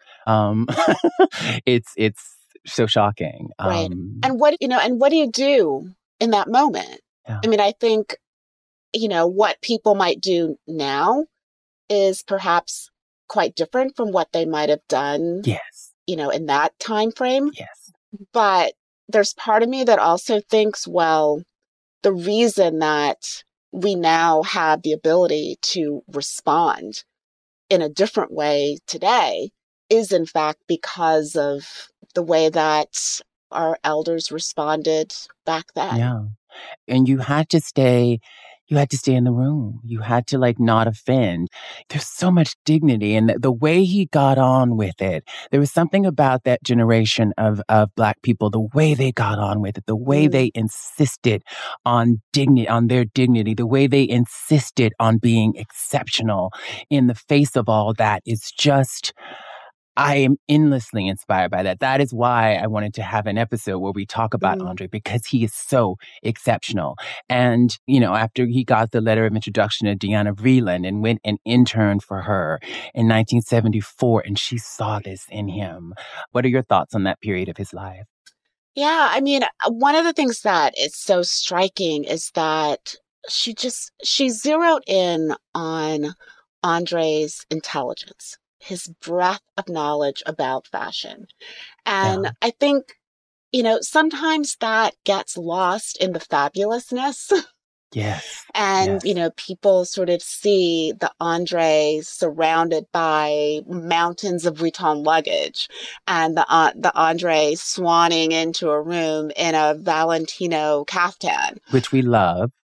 A: It's so shocking.
D: Right. And what do you do in that moment? Yeah. I mean, I think, what people might do now is perhaps quite different from what they might have done.
A: Yes.
D: In that time frame.
A: Yes.
D: But there's part of me that also thinks, well, the reason that we now have the ability to respond in a different way today is in fact because of the way that our elders responded back then.
A: Yeah. And you had to stay in the room. You had to not offend. There's so much dignity, and the way he got on with it. There was something about that generation of Black people, the way they got on with it, the way they insisted on their dignity, the way they insisted on being exceptional in the face of all that is just, I am endlessly inspired by that. That is why I wanted to have an episode where we talk about Andre, because he is so exceptional. And, after he got the letter of introduction to Diana Vreeland and went and interned for her in 1974, and she saw this in him. What are your thoughts on that period of his life?
D: Yeah, I mean, one of the things that is so striking is that she zeroed in on Andre's intelligence, his breadth of knowledge about fashion. And I think, sometimes that gets lost in the fabulousness.
A: Yes.
D: And, people sort of see the Andre surrounded by mountains of Vuitton luggage and the Andre swanning into a room in a Valentino caftan.
A: Which we love.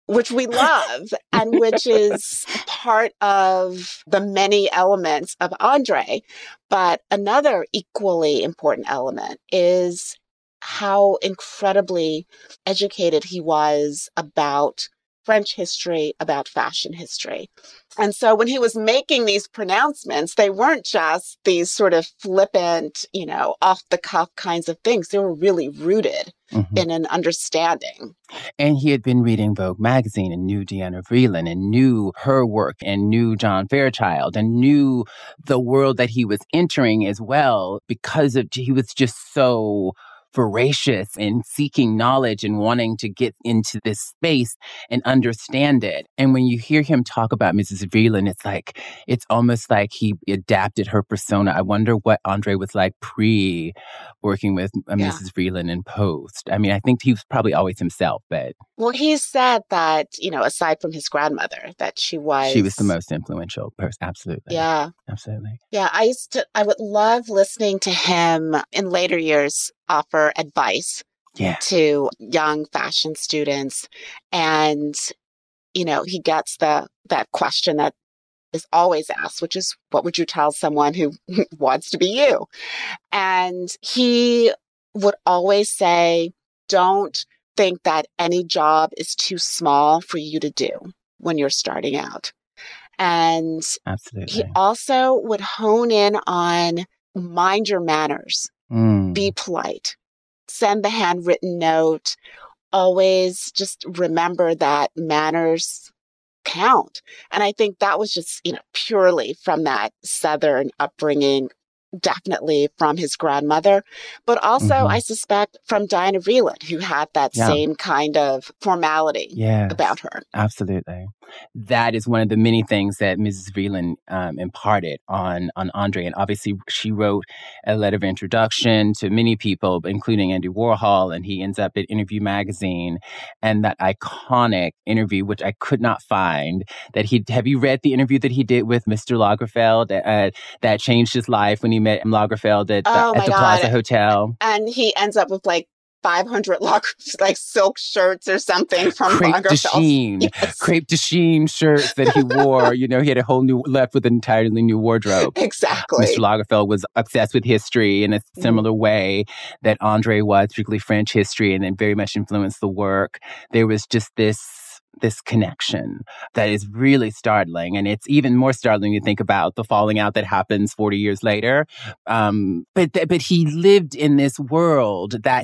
D: which we love and which is part of the many elements of Andre. But another equally important element is how incredibly educated he was about French history, about fashion history. And so when he was making these pronouncements, they weren't just these sort of flippant, off the cuff kinds of things. They were really rooted in an understanding.
A: And he had been reading Vogue magazine and knew Diana Vreeland and knew her work and knew John Fairchild and knew the world that he was entering as well, because he was just so voracious in seeking knowledge and wanting to get into this space and understand it. And when you hear him talk about Mrs. Vreeland, it's almost like he adapted her persona. I wonder what Andre was like working with Mrs. Vreeland in post. I mean, I think he was probably always himself, but...
D: Well, he said that, aside from his grandmother, that she was
A: the most influential person. Absolutely.
D: Yeah.
A: Absolutely.
D: Yeah, I would love listening to him in later years offer advice to young fashion students. And, he gets that question that is always asked, which is, what would you tell someone who wants to be you? And he would always say, don't think that any job is too small for you to do when you're starting out. And
A: absolutely,
D: he also would hone in on mind your manners, be polite, send the handwritten note, always just remember that manners count. And I think that was just, purely from that Southern upbringing, definitely from his grandmother, but also I suspect from Diana Vreeland, who had that same kind of formality about her.
A: Absolutely. That is one of the many things that Mrs. Vreeland imparted on Andre. And obviously, she wrote a letter of introduction to many people, including Andy Warhol, and he ends up at Interview Magazine. And that iconic interview, which I could not find, have you read the interview that he did with Mr. Lagerfeld that changed his life when he met Lagerfeld at the Plaza Hotel?
D: And he ends up with 500 silk shirts or something from Lagerfeld.
A: Crepe de Chine shirts that he wore. He had a whole left with an entirely new wardrobe.
D: Exactly.
A: Mr. Lagerfeld was obsessed with history in a similar way that Andre was, particularly French history, and then very much influenced the work. There was just this connection that is really startling. And it's even more startling to think about the falling out that happens 40 years later. But he lived in this world that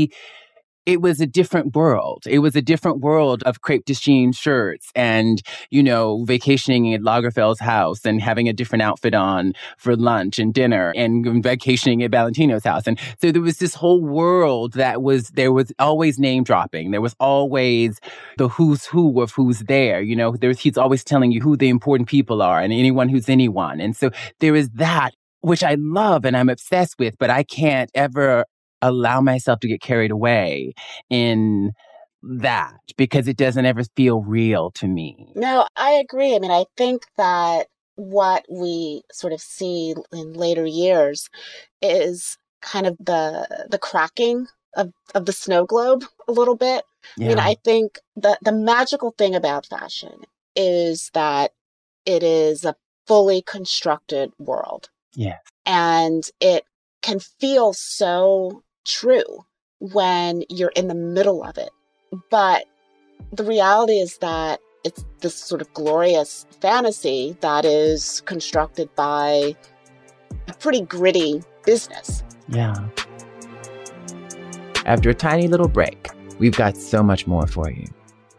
A: it was a different world. It was a different world of crepe de chine shirts and, vacationing at Lagerfeld's house and having a different outfit on for lunch and dinner and vacationing at Valentino's house. And so there was this whole world there was always name dropping. There was always the who's who of who's there. He's always telling you who the important people are and anyone who's anyone. And so there is that, which I love and I'm obsessed with, but I can't ever allow myself to get carried away in that because it doesn't ever feel real to me.
D: No, I agree. I mean, I think that what we sort of see in later years is kind of the cracking of the snow globe a little bit. Yeah. I mean, I think the magical thing about fashion is that it is a fully constructed world.
A: Yes.
D: And it can feel so true when you're in the middle of it. But the reality is that it's this sort of glorious fantasy that is constructed by a pretty gritty business.
A: Yeah. After a tiny little break, we've got so much more for you.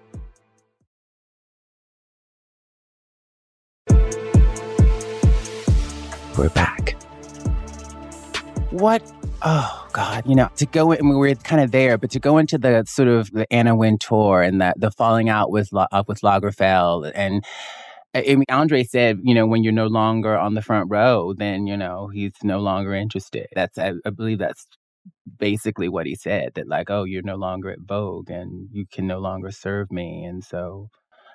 A: We're back. Oh, God, to go in, we're kind of there, but to go into the sort of the Anna Wintour and the falling out with Lagerfeld. And I mean, Andre said, when you're no longer on the front row, then, he's no longer interested. I believe that's basically what he said, that you're no longer at Vogue and you can no longer serve me. And so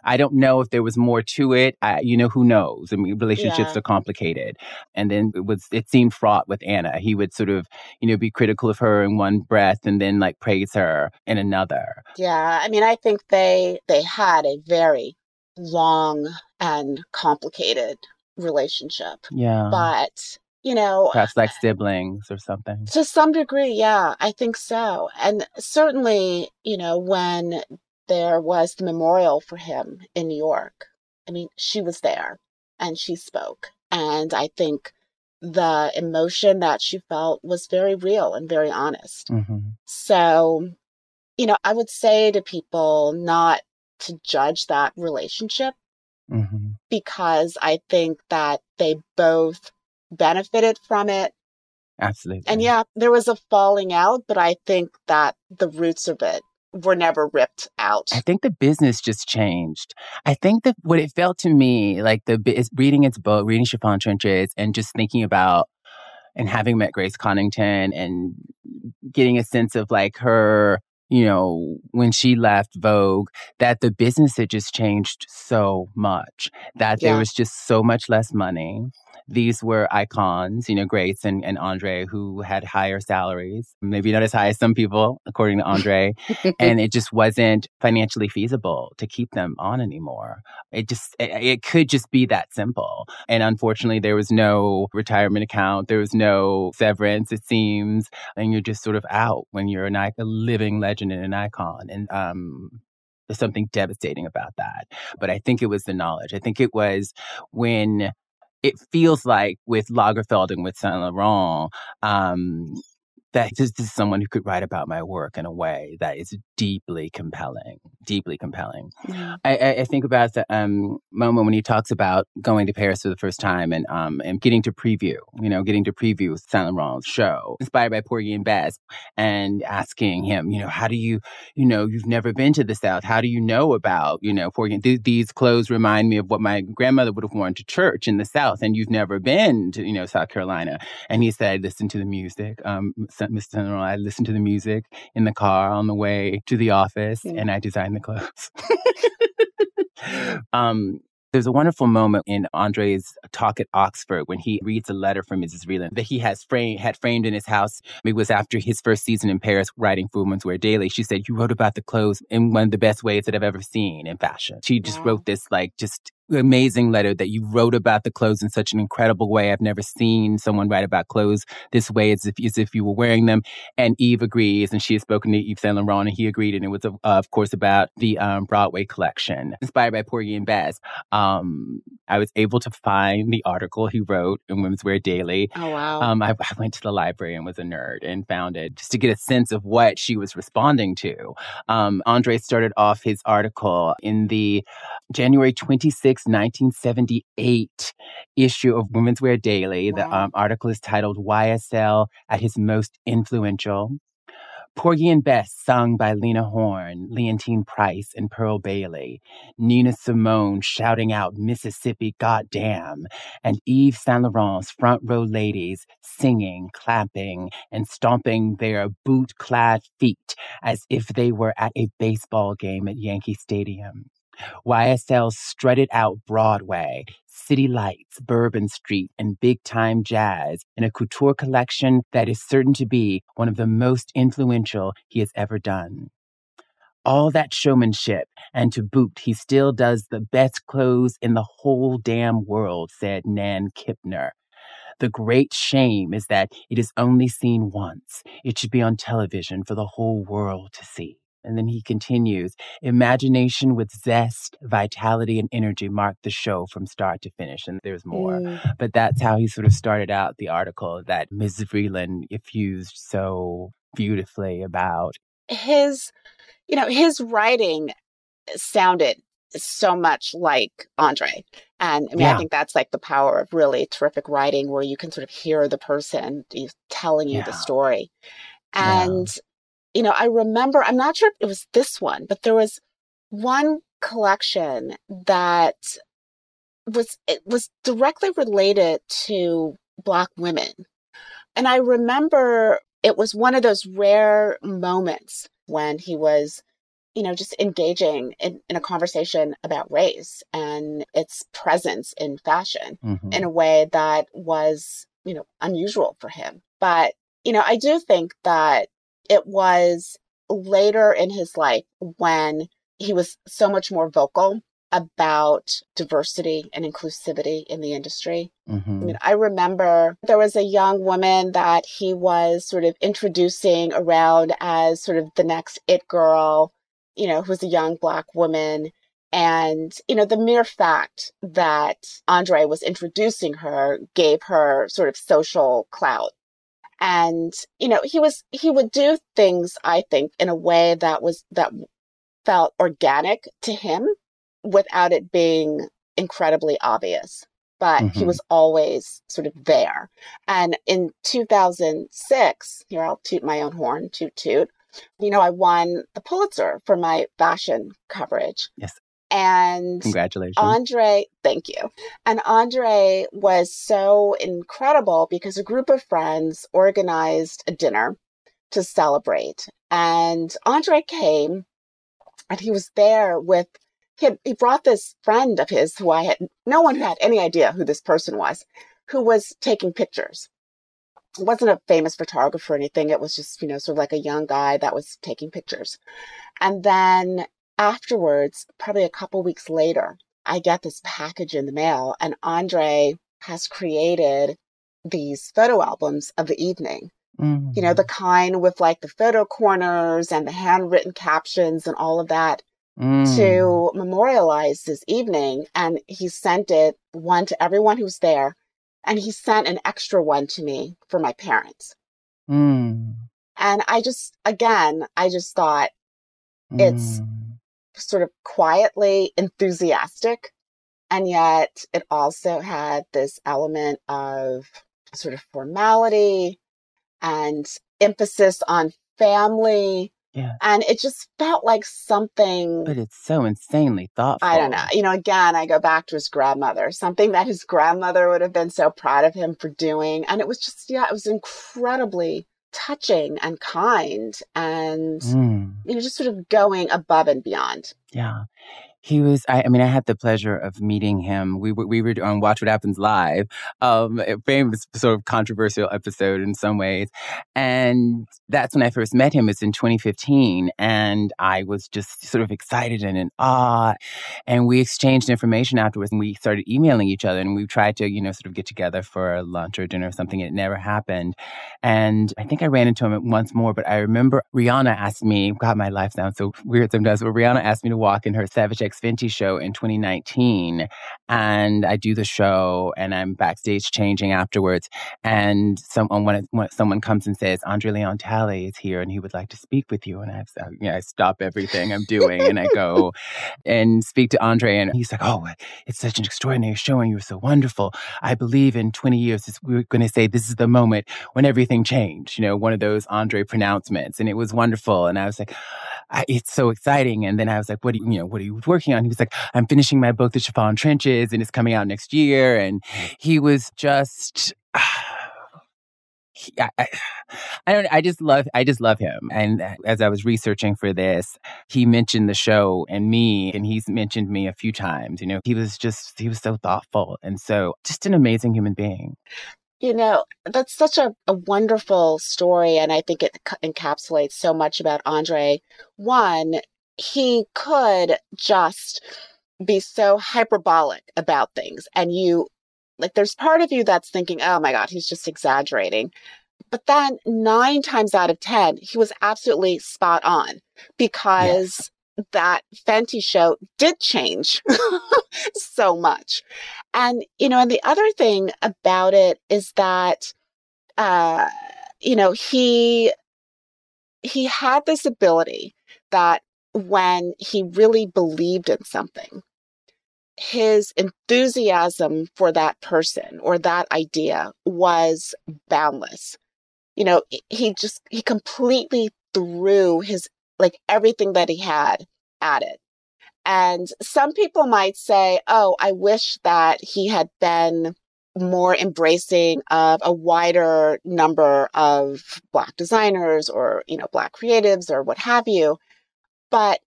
A: I don't know if there was more to it. Who knows? I mean, relationships are complicated. And then it seemed fraught with Anna. He would sort of, be critical of her in one breath and then like praise her in another.
D: Yeah. I mean, I think they had a very long and complicated relationship.
A: Yeah.
D: But,
A: perhaps like siblings or something.
D: To some degree, yeah, I think so. And certainly, when there was the memorial for him in New York, I mean, she was there and she spoke. And I think the emotion that she felt was very real and very honest.
A: Mm-hmm.
D: So, I would say to people not to judge that relationship
A: mm-hmm.
D: because I think that they both benefited from it.
A: Absolutely.
D: And yeah, there was a falling out, but I think that the roots of it were never ripped out.
A: I think the business just changed. I think that what it felt to me, like reading its book, reading Chiffon Trenches, and just thinking about and having met Grace Connington and getting a sense of like her, when she left Vogue, that the business had just changed so much, that there was just so much less money. These were icons, Grace and Andre, who had higher salaries, maybe not as high as some people, according to Andre. And it just wasn't financially feasible to keep them on anymore. It could just be that simple. And unfortunately, there was no retirement account. There was no severance, it seems. And you're just sort of out when you're a living legend and an icon. And there's something devastating about that. But I think it was the knowledge. I think it was when... It feels like with Lagerfeld and with Saint Laurent, that this is someone who could write about my work in a way that is deeply compelling, deeply compelling. Mm-hmm. I think about the moment when he talks about going to Paris for the first time and getting to preview Saint Laurent's show, inspired by Porgy and Bess, and asking him, how do you, you've never been to the South. How do you know about, Porgy? These clothes remind me of what my grandmother would have worn to church in the South, and you've never been to, South Carolina. And he said, listen to the music. Mr. Saint Laurent, I listened to the music in the car on the way to the office, and I designed the clothes. There's a wonderful moment in Andre's talk at Oxford when he reads a letter from Mrs. Vreeland that he had framed in his house. It was after his first season in Paris writing for Women's Wear Daily. She said, you wrote about the clothes in one of the best ways that I've ever seen in fashion. She just wrote this just amazing letter that you wrote about the clothes in such an incredible way. I've never seen someone write about clothes this way as if you were wearing them. And Eve agrees, and she has spoken to Yves Saint Laurent, and he agreed. And it was, of course, about the Broadway collection, inspired by Porgy and Bess. I was able to find the article he wrote in Women's Wear Daily.
D: Oh, wow.
A: I went to the library and was a nerd and found it just to get a sense of what she was responding to. Andre started off his article in the January 26, 1978 issue of Women's Wear Daily. Wow. The article is titled YSL at his most influential. Porgy and Bess, sung by Lena Horne, Leontine Price, and Pearl Bailey. Nina Simone shouting out Mississippi Goddamn. And Yves Saint Laurent's front row ladies singing, clapping, and stomping their boot-clad feet as if they were at a baseball game at Yankee Stadium. YSL strutted out Broadway, City Lights, Bourbon Street, and big-time jazz in a couture collection that is certain to be one of the most influential he has ever done. All that showmanship, and to boot, he still does the best clothes in the whole damn world, said Nan Kipner. The great shame is that it is only seen once. It should be on television for the whole world to see. And then he continues, imagination with zest, vitality, and energy marked the show from start to finish. And there's more. But that's how he sort of started out the article that Ms. Vreeland effused so beautifully about.
D: His writing sounded so much like Andre. And I mean, I think that's like the power of really terrific writing, where you can sort of hear the person telling you the story. And I remember, I'm not sure if it was this one, but there was one collection that was directly related to Black women. And I remember it was one of those rare moments when he was just engaging in a conversation about race and its presence in fashion in a way that was, unusual for him. But, I do think that it was later in his life when he was so much more vocal about diversity and inclusivity in the industry. I remember there was a young woman that he was sort of introducing around as sort of the next it girl, who was a young Black woman. And, the mere fact that Andre was introducing her gave her sort of social clout. And, he would do things, I think, in a way that felt organic to him without it being incredibly obvious. But he was always sort of there. And in 2006, here I'll toot my own horn, toot toot, I won the Pulitzer for my fashion coverage.
A: Yes.
D: And
A: congratulations.
D: Andre, thank you. And Andre was so incredible because a group of friends organized a dinner to celebrate. And Andre came and he was there with, he brought this friend of his who no one had any idea who this person was, who was taking pictures. It wasn't a famous photographer or anything. It was just, sort of like a young guy that was taking pictures. And then afterwards, probably a couple weeks later, I get this package in the mail and Andre has created these photo albums of the evening. The kind with like the photo corners and the handwritten captions and all of that to memorialize this evening. And he sent it one to everyone who was there. And he sent an extra one to me for my parents. And I just thought it's sort of quietly enthusiastic. And yet it also had this element of sort of formality and emphasis on family.
A: Yeah.
D: And it just felt like something.
A: But it's so insanely thoughtful.
D: I don't know. Again, I go back to his grandmother, something that his grandmother would have been so proud of him for doing. And it was just, it was incredibly touching and kind and, just sort of going above and beyond.
A: Yeah. He was, I had the pleasure of meeting him. We were on Watch What Happens Live, a famous sort of controversial episode in some ways. And that's when I first met him. It's in 2015. And I was just sort of excited and in awe. And we exchanged information afterwards and we started emailing each other. And we tried to, sort of get together for a lunch or dinner or something. It never happened. And I think I ran into him once more. But I remember Rihanna asked me, God, my life sounds so weird sometimes, but Rihanna asked me to walk in her Savage X Fenty show in 2019. And I do the show and I'm backstage changing afterwards. And someone comes and says, Andre Leon Talley is here and he would like to speak with you. And I stop everything I'm doing and I go and speak to Andre. And he's like, oh, it's such an extraordinary show and you're so wonderful. I believe in 20 years, we're going to say this is the moment when everything changed, one of those Andre pronouncements. And it was wonderful. And I was like, it's so exciting. And then I was like, what are you working on? He was like, I'm finishing my book, The Chiffon Trenches, and it's coming out next year. And he was just, I just love him. And as I was researching for this, he mentioned the show and me, and he's mentioned me a few times. He was so thoughtful and so just an amazing human being.
D: That's such a wonderful story. And I think it encapsulates so much about Andre. One, he could just be so hyperbolic about things. And there's part of you that's thinking, oh my God, he's just exaggerating. But then 9 times out of 10, he was absolutely spot on because that Fenty show did change so much. And, and the other thing about it is that, he had this ability that when he really believed in something, his enthusiasm for that person or that idea was boundless. He completely threw everything that he had at it. And some people might say, oh, I wish that he had been more embracing of a wider number of Black designers or, Black creatives or what have you. But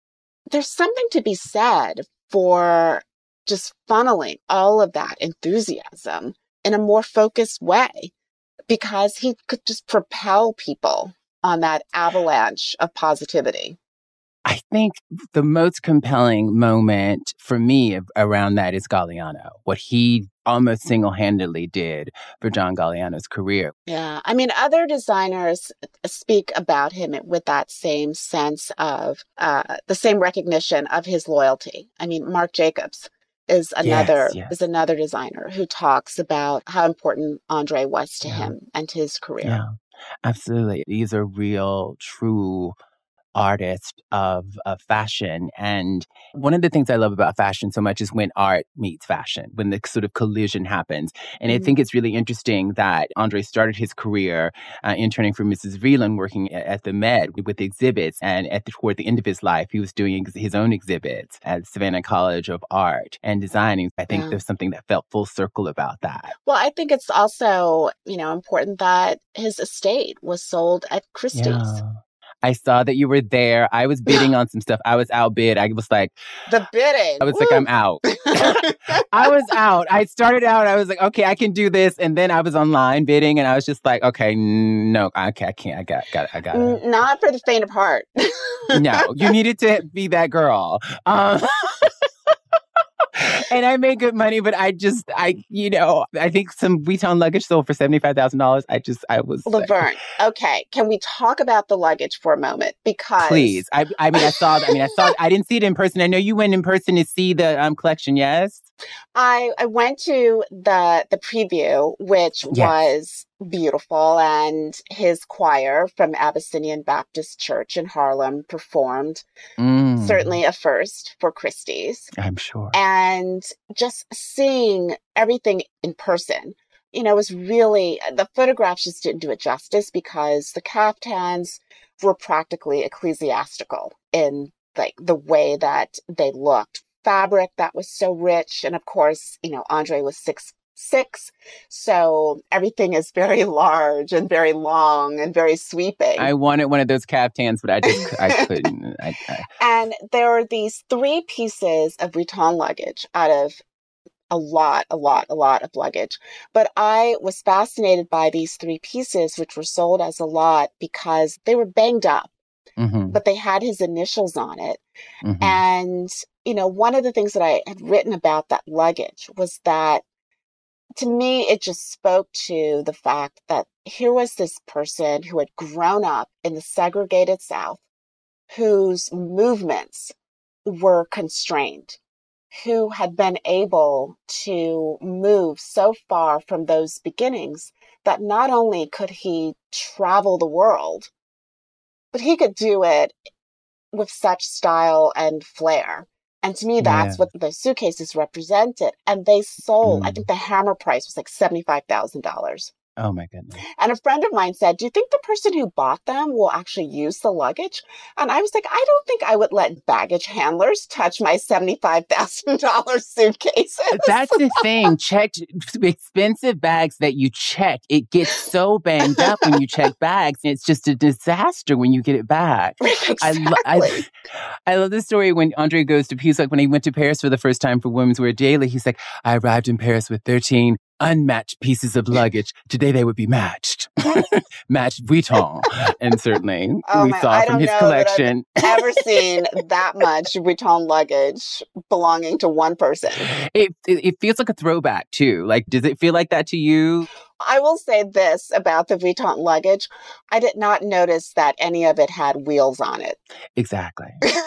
D: there's something to be said for just funneling all of that enthusiasm in a more focused way, because he could just propel people on that avalanche of positivity.
A: I think the most compelling moment for me around that is Galliano, what he almost single-handedly did for John Galliano's career.
D: Yeah. I mean, other designers speak about him with that same sense of the same recognition of his loyalty. I mean, Marc Jacobs is another designer who talks about how important Andre was to him and to his career.
A: Yeah, absolutely. These are real, true artists of fashion. And one of the things I love about fashion so much is when art meets fashion, when the sort of collision happens. And I think it's really interesting that Andre started his career interning for Mrs. Vreeland, working at the Met with exhibits. And toward the end of his life, he was doing his own exhibits at Savannah College of Art and Designing. I think there's something that felt full circle about that.
D: Well, I think it's also, important that his estate was sold at Christie's.
A: Yeah. I saw that you were there. I was bidding on some stuff. I was outbid. I was like...
D: The bidding.
A: I was like, I'm out. I was out. I started out. I was like, okay, I can do this. And then I was online bidding and I was just like, okay, no, I can't. I got it.
D: Not for the faint of heart.
A: No, you needed to be that girl. And I made good money, but I think some Vuitton luggage sold for $75,000. I was...
D: Laverne, okay. Can we talk about the luggage for a moment? Because...
A: Please. I didn't see it in person. I know you went in person to see the collection, yes?
D: I went to the preview, which was beautiful, and his choir from Abyssinian Baptist Church in Harlem performed. Certainly a first for Christie's.
A: I'm sure.
D: And just seeing everything in person, was really, the photographs just didn't do it justice, because the caftans were practically ecclesiastical in like the way that they looked. Fabric that was so rich. And of course, Andre was 6'6", so everything is very large and very long and very sweeping.
A: I wanted one of those caftans, but I couldn't.
D: And there are these 3 pieces of Vuitton luggage out of a lot of luggage. But I was fascinated by these 3 pieces, which were sold as a lot because they were banged up. But they had his initials on it. And, one of the things that I had written about that luggage was that, to me, it just spoke to the fact that here was this person who had grown up in the segregated South, whose movements were constrained, who had been able to move so far from those beginnings that not only could he travel the world, but he could do it with such style and flair. And to me, that's what the suitcases represented. And they sold, I think the hammer price was like $75,000.
A: Oh, my goodness.
D: And a friend of mine said, do you think the person who bought them will actually use the luggage? And I was like, I don't think I would let baggage handlers touch my $75,000 suitcases.
A: That's the thing. Checked expensive bags that you check. It gets so banged up when you check bags. And it's just a disaster when you get it back.
D: Exactly.
A: I love the story when Andre goes to, he's like, when he went to Paris for the first time for Women's Wear Daily, he's like, I arrived in Paris with 13 unmatched pieces of luggage. Today they would be matched. Matched Vuitton. And certainly we saw from his collection.
D: I've never seen that much Vuitton luggage belonging to one person.
A: It feels like a throwback too. Like, does it feel like that to you?
D: I will say this about the Vuitton luggage. I did not notice that any of it had wheels on it.
A: Exactly.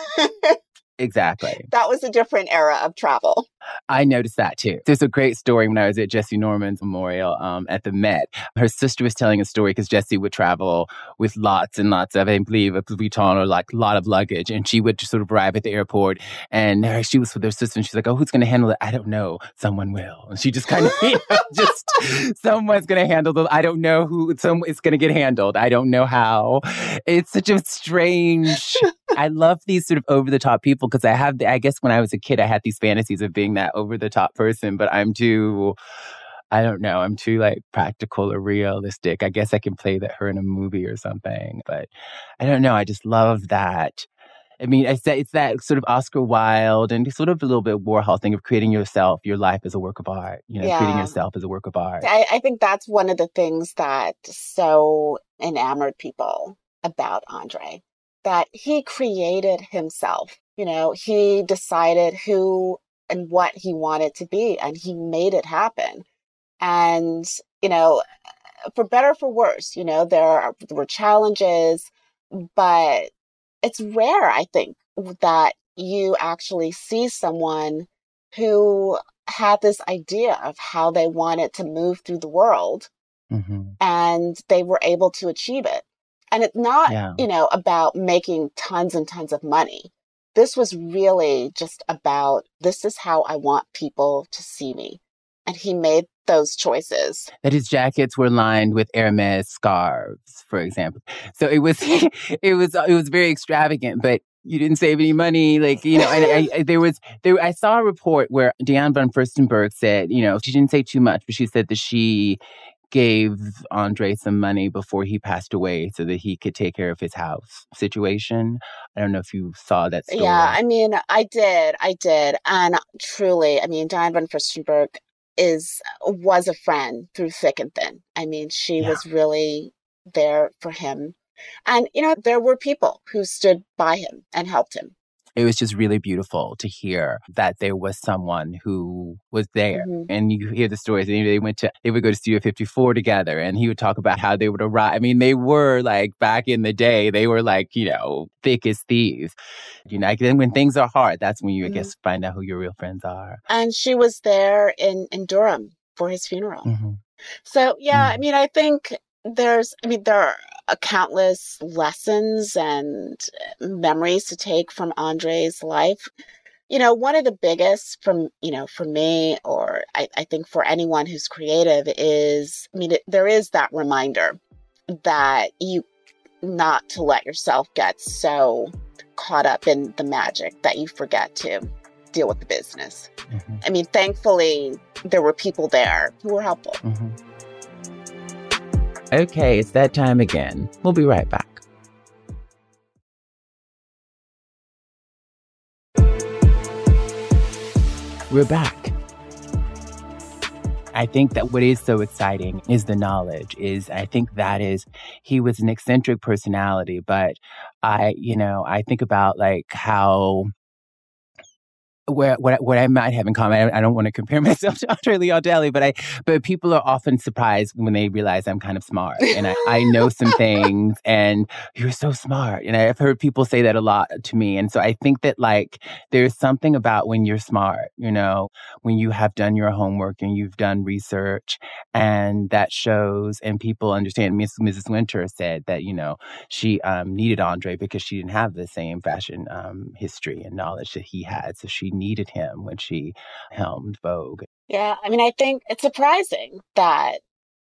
A: Exactly.
D: That was a different era of travel.
A: I noticed that too. There's a great story when I was at Jessie Norman's memorial at the Met. Her sister was telling a story because Jessie would travel with lots and lots of, I believe, a Vuitton or like a lot of luggage. And she would just sort of arrive at the airport and she was with her sister and she's like, oh, who's going to handle it? I don't know. Someone will. And she just kind of, just someone's going to handle the, I don't know who, it's going to get handled. I don't know how. It's such a strange, I love these sort of over the top people because I guess when I was a kid, I had these fantasies of being that over the top person, but I'm too like practical or realistic. I guess I can play her in a movie or something, but I don't know. I just love that I mean, it's that sort of Oscar Wilde and sort of a little bit Warhol thing of creating yourself, your life as a work of art, creating yourself as a work of art.
D: I think that's one of the things that so enamored people about Andre, that he created himself. He decided who and what he wanted to be, and he made it happen. And, for better or for worse, there were challenges, but it's rare, I think, that you actually see someone who had this idea of how they wanted to move through the world, and they were able to achieve it. And it's not, about making tons and tons of money. This was really just about, this is how I want people to see me. And he made those choices.
A: That his jackets were lined with Hermes scarves, for example. So it was very extravagant, but you didn't save any money. I saw a report where Diane von Furstenberg said, she didn't say too much, but she said that she gave Andre some money before he passed away so that he could take care of his house situation. I don't know if you saw that story.
D: Yeah, I mean, I did. And truly, I mean, Diane von Furstenberg was a friend through thick and thin. I mean, she was really there for him. And, there were people who stood by him and helped him.
A: It was just really beautiful to hear that there was someone who was there. And you hear the stories. They would go to Studio 54 together, and he would talk about how they would arrive. I mean, they were like, back in the day, they were like, thick as thieves. Then when things are hard, that's when you, I guess, find out who your real friends are.
D: And she was there in Durham for his funeral. So, I mean, I think there are countless lessons and memories to take from Andre's life. One of the biggest for me, or I think for anyone who's creative, is, there is that reminder that you not to let yourself get so caught up in the magic that you forget to deal with the business. I mean, thankfully, there were people there who were helpful.
A: Okay, it's that time again. We'll be right back. We're back. I think that what is so exciting is the knowledge. He was an eccentric personality, but I think about like how what I might have in common. I don't want to compare myself to Andre Leon Talley, but people are often surprised when they realize I'm kind of smart, and I know some things, and you're so smart. And I've heard people say that a lot to me. And so I think that like there's something about when you're smart, when you have done your homework and you've done research, and that shows, and people understand. Mrs. Winter said that, she needed Andre because she didn't have the same fashion history and knowledge that he had. So she needed him when she helmed Vogue.
D: Yeah, I mean, I think it's surprising that,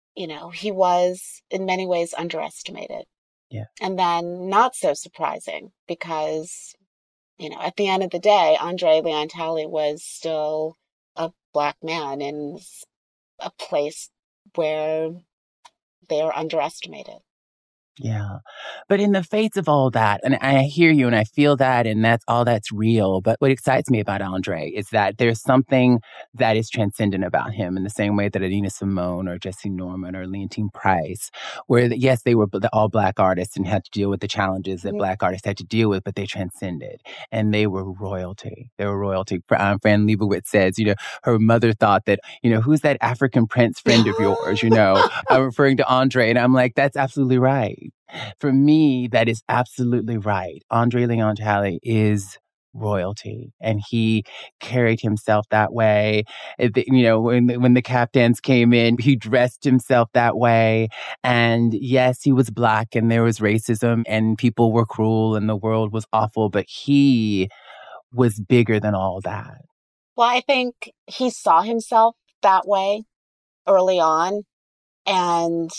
D: he was in many ways underestimated.
A: Yeah.
D: And then not so surprising because, at the end of the day, Andre Leon Talley was still a Black man in a place where they are underestimated.
A: Yeah. But in the face of all that, and I hear you and I feel that, and that's real. But what excites me about Andre is that there's something that is transcendent about him, in the same way that Nina Simone or Jesse Norman or Leontine Price, where, yes, they were all Black artists and had to deal with the challenges that Black artists had to deal with, but they transcended and they were royalty. They were royalty. Fran Lebowitz says, her mother thought that, who's that African prince friend of yours, I'm referring to Andre. And I'm like, that's absolutely right. For me, that is absolutely right. Andre Leon Talley is royalty, and he carried himself that way. When the Captains came in, he dressed himself that way. And yes, he was Black, and there was racism, and people were cruel, and the world was awful, but he was bigger than all that.
D: Well, I think he saw himself that way early on, and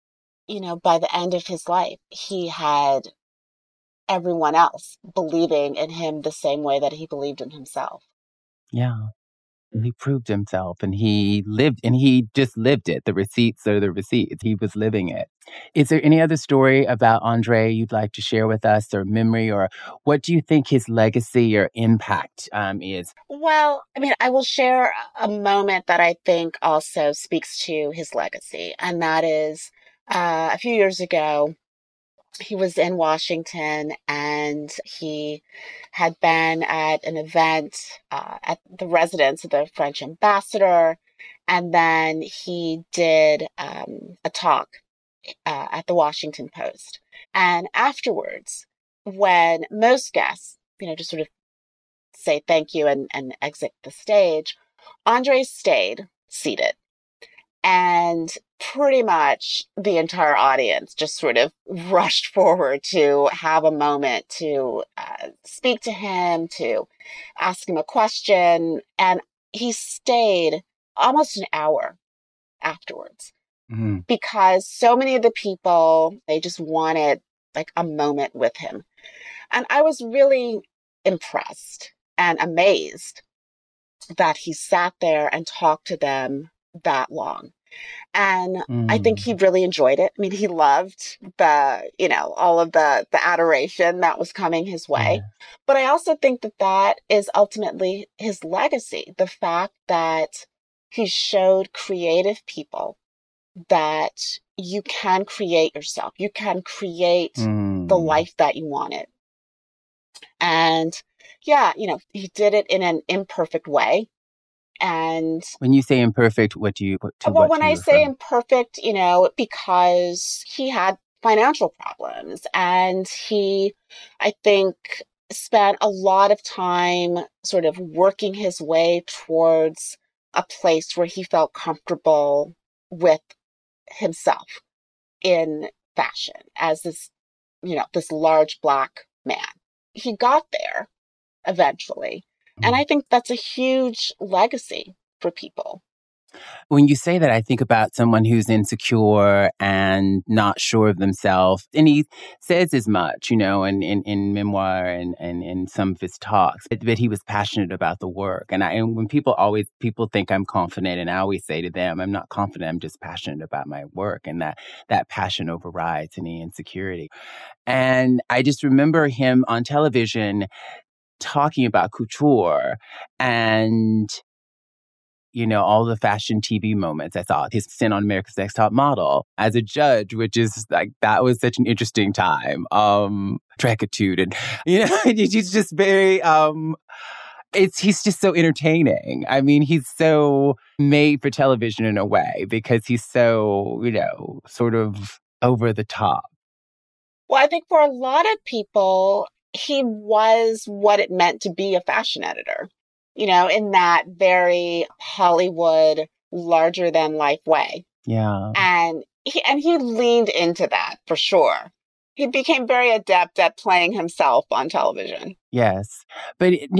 D: by the end of his life, he had everyone else believing in him the same way that he believed in himself.
A: Yeah. He proved himself, and he just lived it. The receipts are the receipts. He was living it. Is there any other story about Andre you'd like to share with us, or memory, or what do you think his legacy or impact is?
D: Well, I mean, I will share a moment that I think also speaks to his legacy. And that is a few years ago, he was in Washington and he had been at an event at the residence of the French ambassador. And then he did a talk at the Washington Post. And afterwards, when most guests, just sort of say thank you and exit the stage, Andre stayed seated. And pretty much the entire audience just sort of rushed forward to have a moment to speak to him, to ask him a question. And he stayed almost an hour afterwards because so many of the people, they just wanted like a moment with him. And I was really impressed and amazed that he sat there and talked to them that long. And I think he really enjoyed it. I mean, he loved all of the adoration that was coming his way. Yeah. But I also think that is ultimately his legacy. The fact that he showed creative people that you can create yourself. You can create the life that you wanted. And yeah, he did it in an imperfect way. And
A: when you say imperfect, what do you put to?
D: Well, when I say imperfect, because he had financial problems and he, I think, spent a lot of time sort of working his way towards a place where he felt comfortable with himself in fashion as this, this large Black man. He got there eventually. And I think that's a huge legacy for people.
A: When you say that, I think about someone who's insecure and not sure of themselves. And he says as much, in memoir and in some of his talks, but he was passionate about the work. And when people think I'm confident, and I always say to them, I'm not confident, I'm just passionate about my work. And that passion overrides any insecurity. And I just remember him on television talking about couture and, all the fashion TV moments. I saw his stint on America's Next Top Model as a judge, which is like, that was such an interesting time. Tracitude and, he's just very, he's just so entertaining. I mean, he's so made for television in a way because he's so, sort of over the top.
D: Well, I think for a lot of people, he was what it meant to be a fashion editor, in that very Hollywood, larger than life way.
A: Yeah.
D: And he leaned into that for sure. He became very adept at playing himself on television.
A: Yes. But it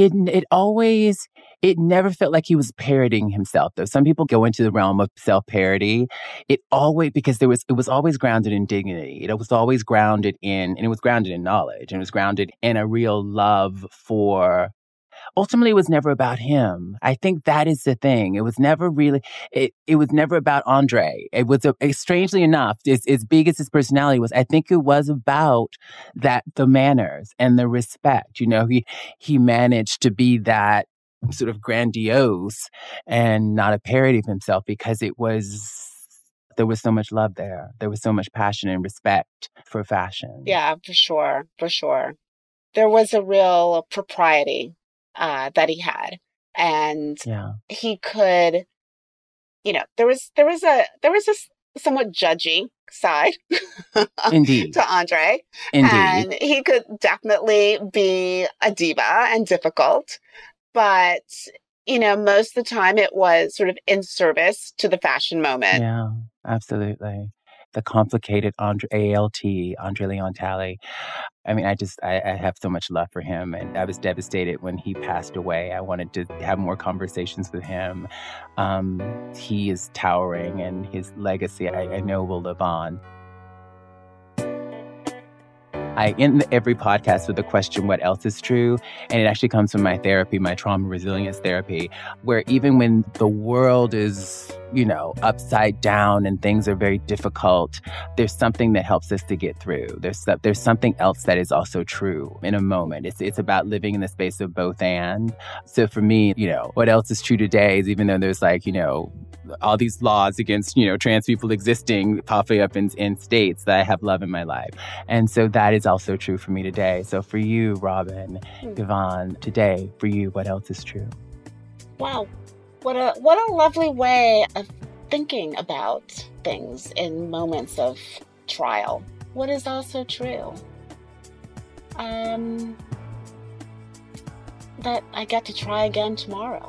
A: never felt like he was parodying himself, though. Some people go into the realm of self-parody. Because it was always grounded in dignity. It was always grounded in knowledge, and it was grounded in a real love for. Ultimately, it was never about him. I think that is the thing. It was never really, it was never about Andre. It was, strangely enough, as big as his personality was, I think it was about the manners and the respect. He managed to be that sort of grandiose and not a parody of himself because there was so much love there. There was so much passion and respect for fashion.
D: Yeah, for sure. For sure. There was a real propriety that he had. And he could, there was a somewhat judgy side
A: Indeed.
D: to Andre.
A: Indeed.
D: And he could definitely be a diva and difficult. But, most of the time it was sort of in service to the fashion moment.
A: Yeah, absolutely. The complicated Andre Leon Talley. I mean, I have so much love for him, and I was devastated when he passed away. I wanted to have more conversations with him. He is towering, and his legacy, I know, will live on. I end every podcast with the question, what else is true? And it actually comes from my therapy, my trauma resilience therapy, where even when the world is, upside down and things are very difficult, there's something that helps us to get through. There's something else that is also true in a moment. It's about living in the space of both and. So for me, what else is true today is even though there's all these laws against, trans people existing popping up in states, that I have love in my life. And so that is also true for me today. So for you, Robin, Yvonne, today, for you, what else is true?
D: Wow. What a lovely way of thinking about things in moments of trial. What is also true? That I get to try again tomorrow.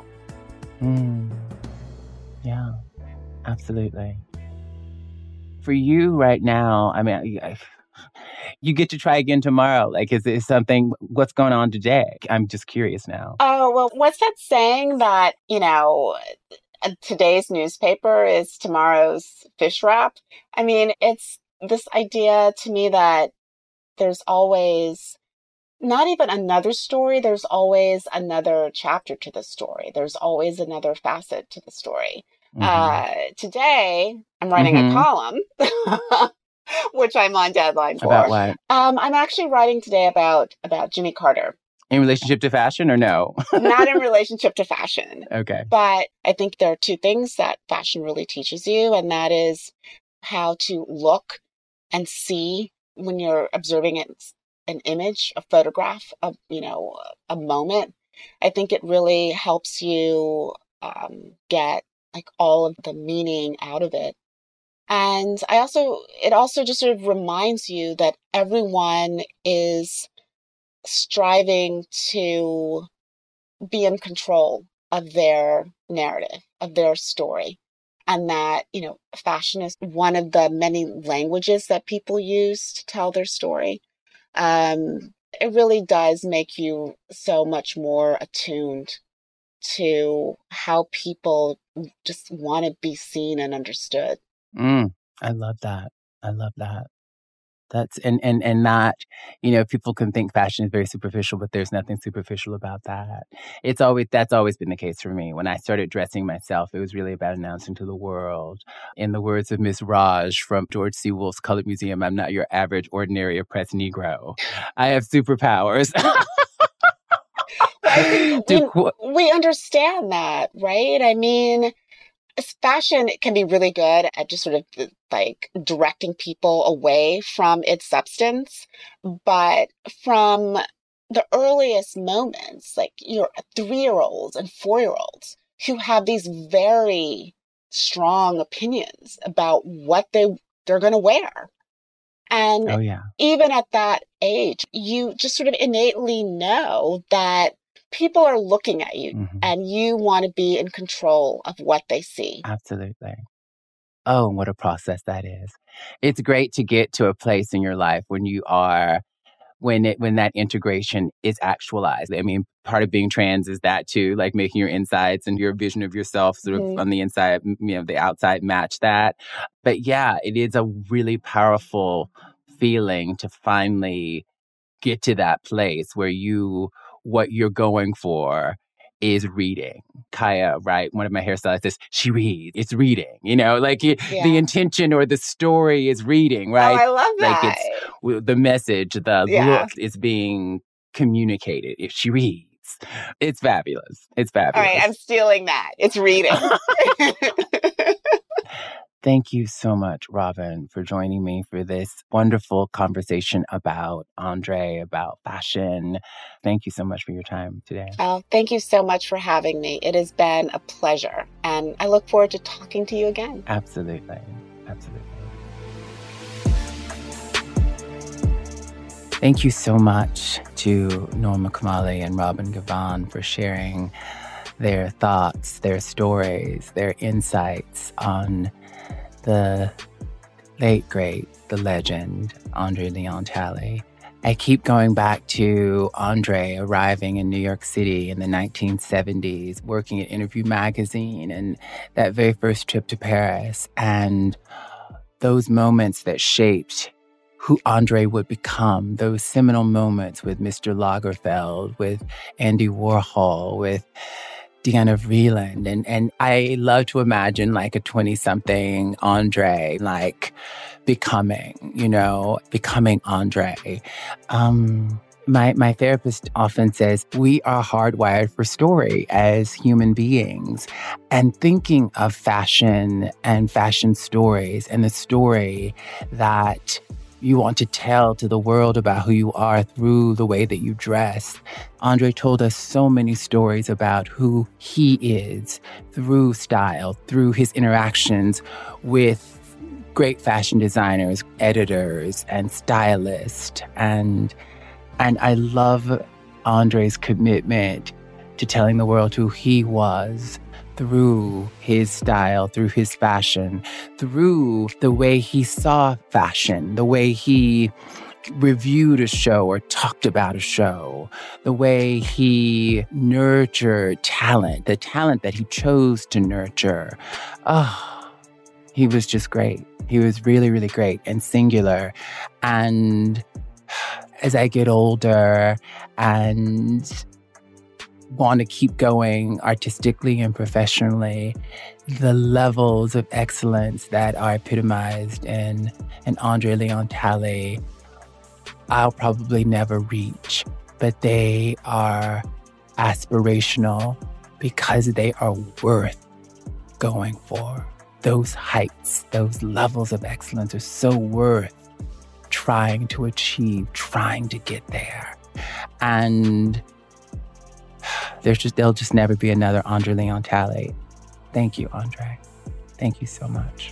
A: Yeah, absolutely. For you right now, you get to try again tomorrow. Is it something, what's going on today? I'm just curious now.
D: Oh, well, what's that saying that, today's newspaper is tomorrow's fish wrap? It's this idea to me that there's always not even another story. There's always another chapter to the story. There's always another facet to the story. Today, I'm writing a column, which I'm on deadline for.
A: About what?
D: I'm actually writing today about Jimmy Carter.
A: In relationship to fashion or no?
D: Not in relationship to fashion.
A: Okay.
D: But I think there are two things that fashion really teaches you, and that is how to look and see when you're observing an image, a photograph, a moment. I think it really helps you get all of the meaning out of it. And it also just sort of reminds you that everyone is striving to be in control of their narrative, of their story. And that, fashion is one of the many languages that people use to tell their story. It really does make you so much more attuned to how people just want to be seen and understood.
A: I love that. That's and not, people can think fashion is very superficial, but there's nothing superficial about that. That's always been the case for me. When I started dressing myself, it was really about announcing to the world. In the words of Miss Raj from George C. Wolfe's Colored Museum, I'm not your average, ordinary, oppressed Negro. I have superpowers.
D: I think we understand that, right? Fashion can be really good at just sort of directing people away from its substance. But from the earliest moments, your 3-year-olds and 4-year-olds who have these very strong opinions about what they're going to wear. And even at that age, you just sort of innately know that people are looking at you and you want to be in control of what they see.
A: Absolutely. Oh, what a process that is. It's great to get to a place in your life when that integration is actualized. Part of being trans is that too, making your insides and your vision of yourself sort of on the inside, the outside match that. But yeah, it is a really powerful feeling to finally get to that place where what you're going for is reading. Kaya, right? One of my hairstylists says, she reads. It's reading, the intention or the story is reading, right?
D: Oh, I love that.
A: It's the message, the look is being communicated. If she reads, it's fabulous. It's fabulous.
D: All right, I'm stealing that. It's reading.
A: Thank you so much, Robin, for joining me for this wonderful conversation about Andre, about fashion. Thank you so much for your time today.
D: Oh, thank you so much for having me. It has been a pleasure, and I look forward to talking to you again.
A: Absolutely. Thank you so much to Norma Kamali and Robin Givhan for sharing their thoughts, their stories, their insights on the late, great, the legend, Andre Leon Talley. I keep going back to Andre arriving in New York City in the 1970s, working at Interview Magazine, and that very first trip to Paris, and those moments that shaped who Andre would become, those seminal moments with Mr. Lagerfeld, with Andy Warhol, with Deanna Vreeland. And I love to imagine like a 20-something Andre, like becoming Andre. My therapist often says we are hardwired for story as human beings, and thinking of fashion and fashion stories and the story that you want to tell to the world about who you are through the way that you dress. Andre told us so many stories about who he is through style, through his interactions with great fashion designers, editors, and stylists. And I love Andre's commitment to telling the world who he was through his style, through his fashion, through the way he saw fashion, the way he reviewed a show or talked about a show, the way he nurtured talent, the talent that he chose to nurture. Oh, he was just great. He was really, really great and singular. And as I get older and want to keep going artistically and professionally, the levels of excellence that are epitomized in Andre Leon Talley, I'll probably never reach, but they are aspirational because they are worth going for. Those heights, those levels of excellence are so worth trying to achieve, trying to get there. And there'll just never be another Andre Leon Talley. Thank you, Andre. Thank you so much.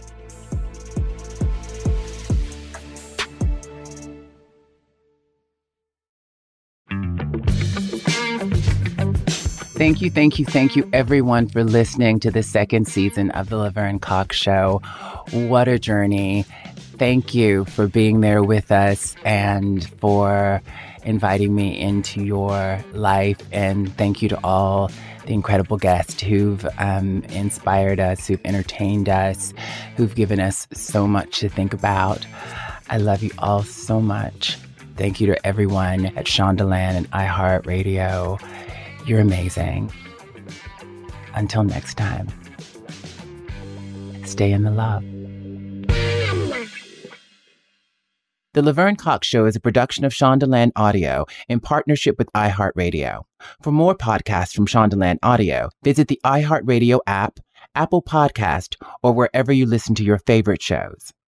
A: Thank you, everyone, for listening to the second season of The Laverne Cox Show. What a journey. Thank you for being there with us and for inviting me into your life. And thank you to all the incredible guests who've inspired us, who've entertained us, who've given us so much to think about. I love you all so much. Thank you to everyone at Shondaland and iHeartRadio. You're amazing. Until next time, stay in the love. The Laverne Cox Show is a production of Shondaland Audio in partnership with iHeartRadio. For more podcasts from Shondaland Audio, visit the iHeartRadio app, Apple Podcast, or wherever you listen to your favorite shows.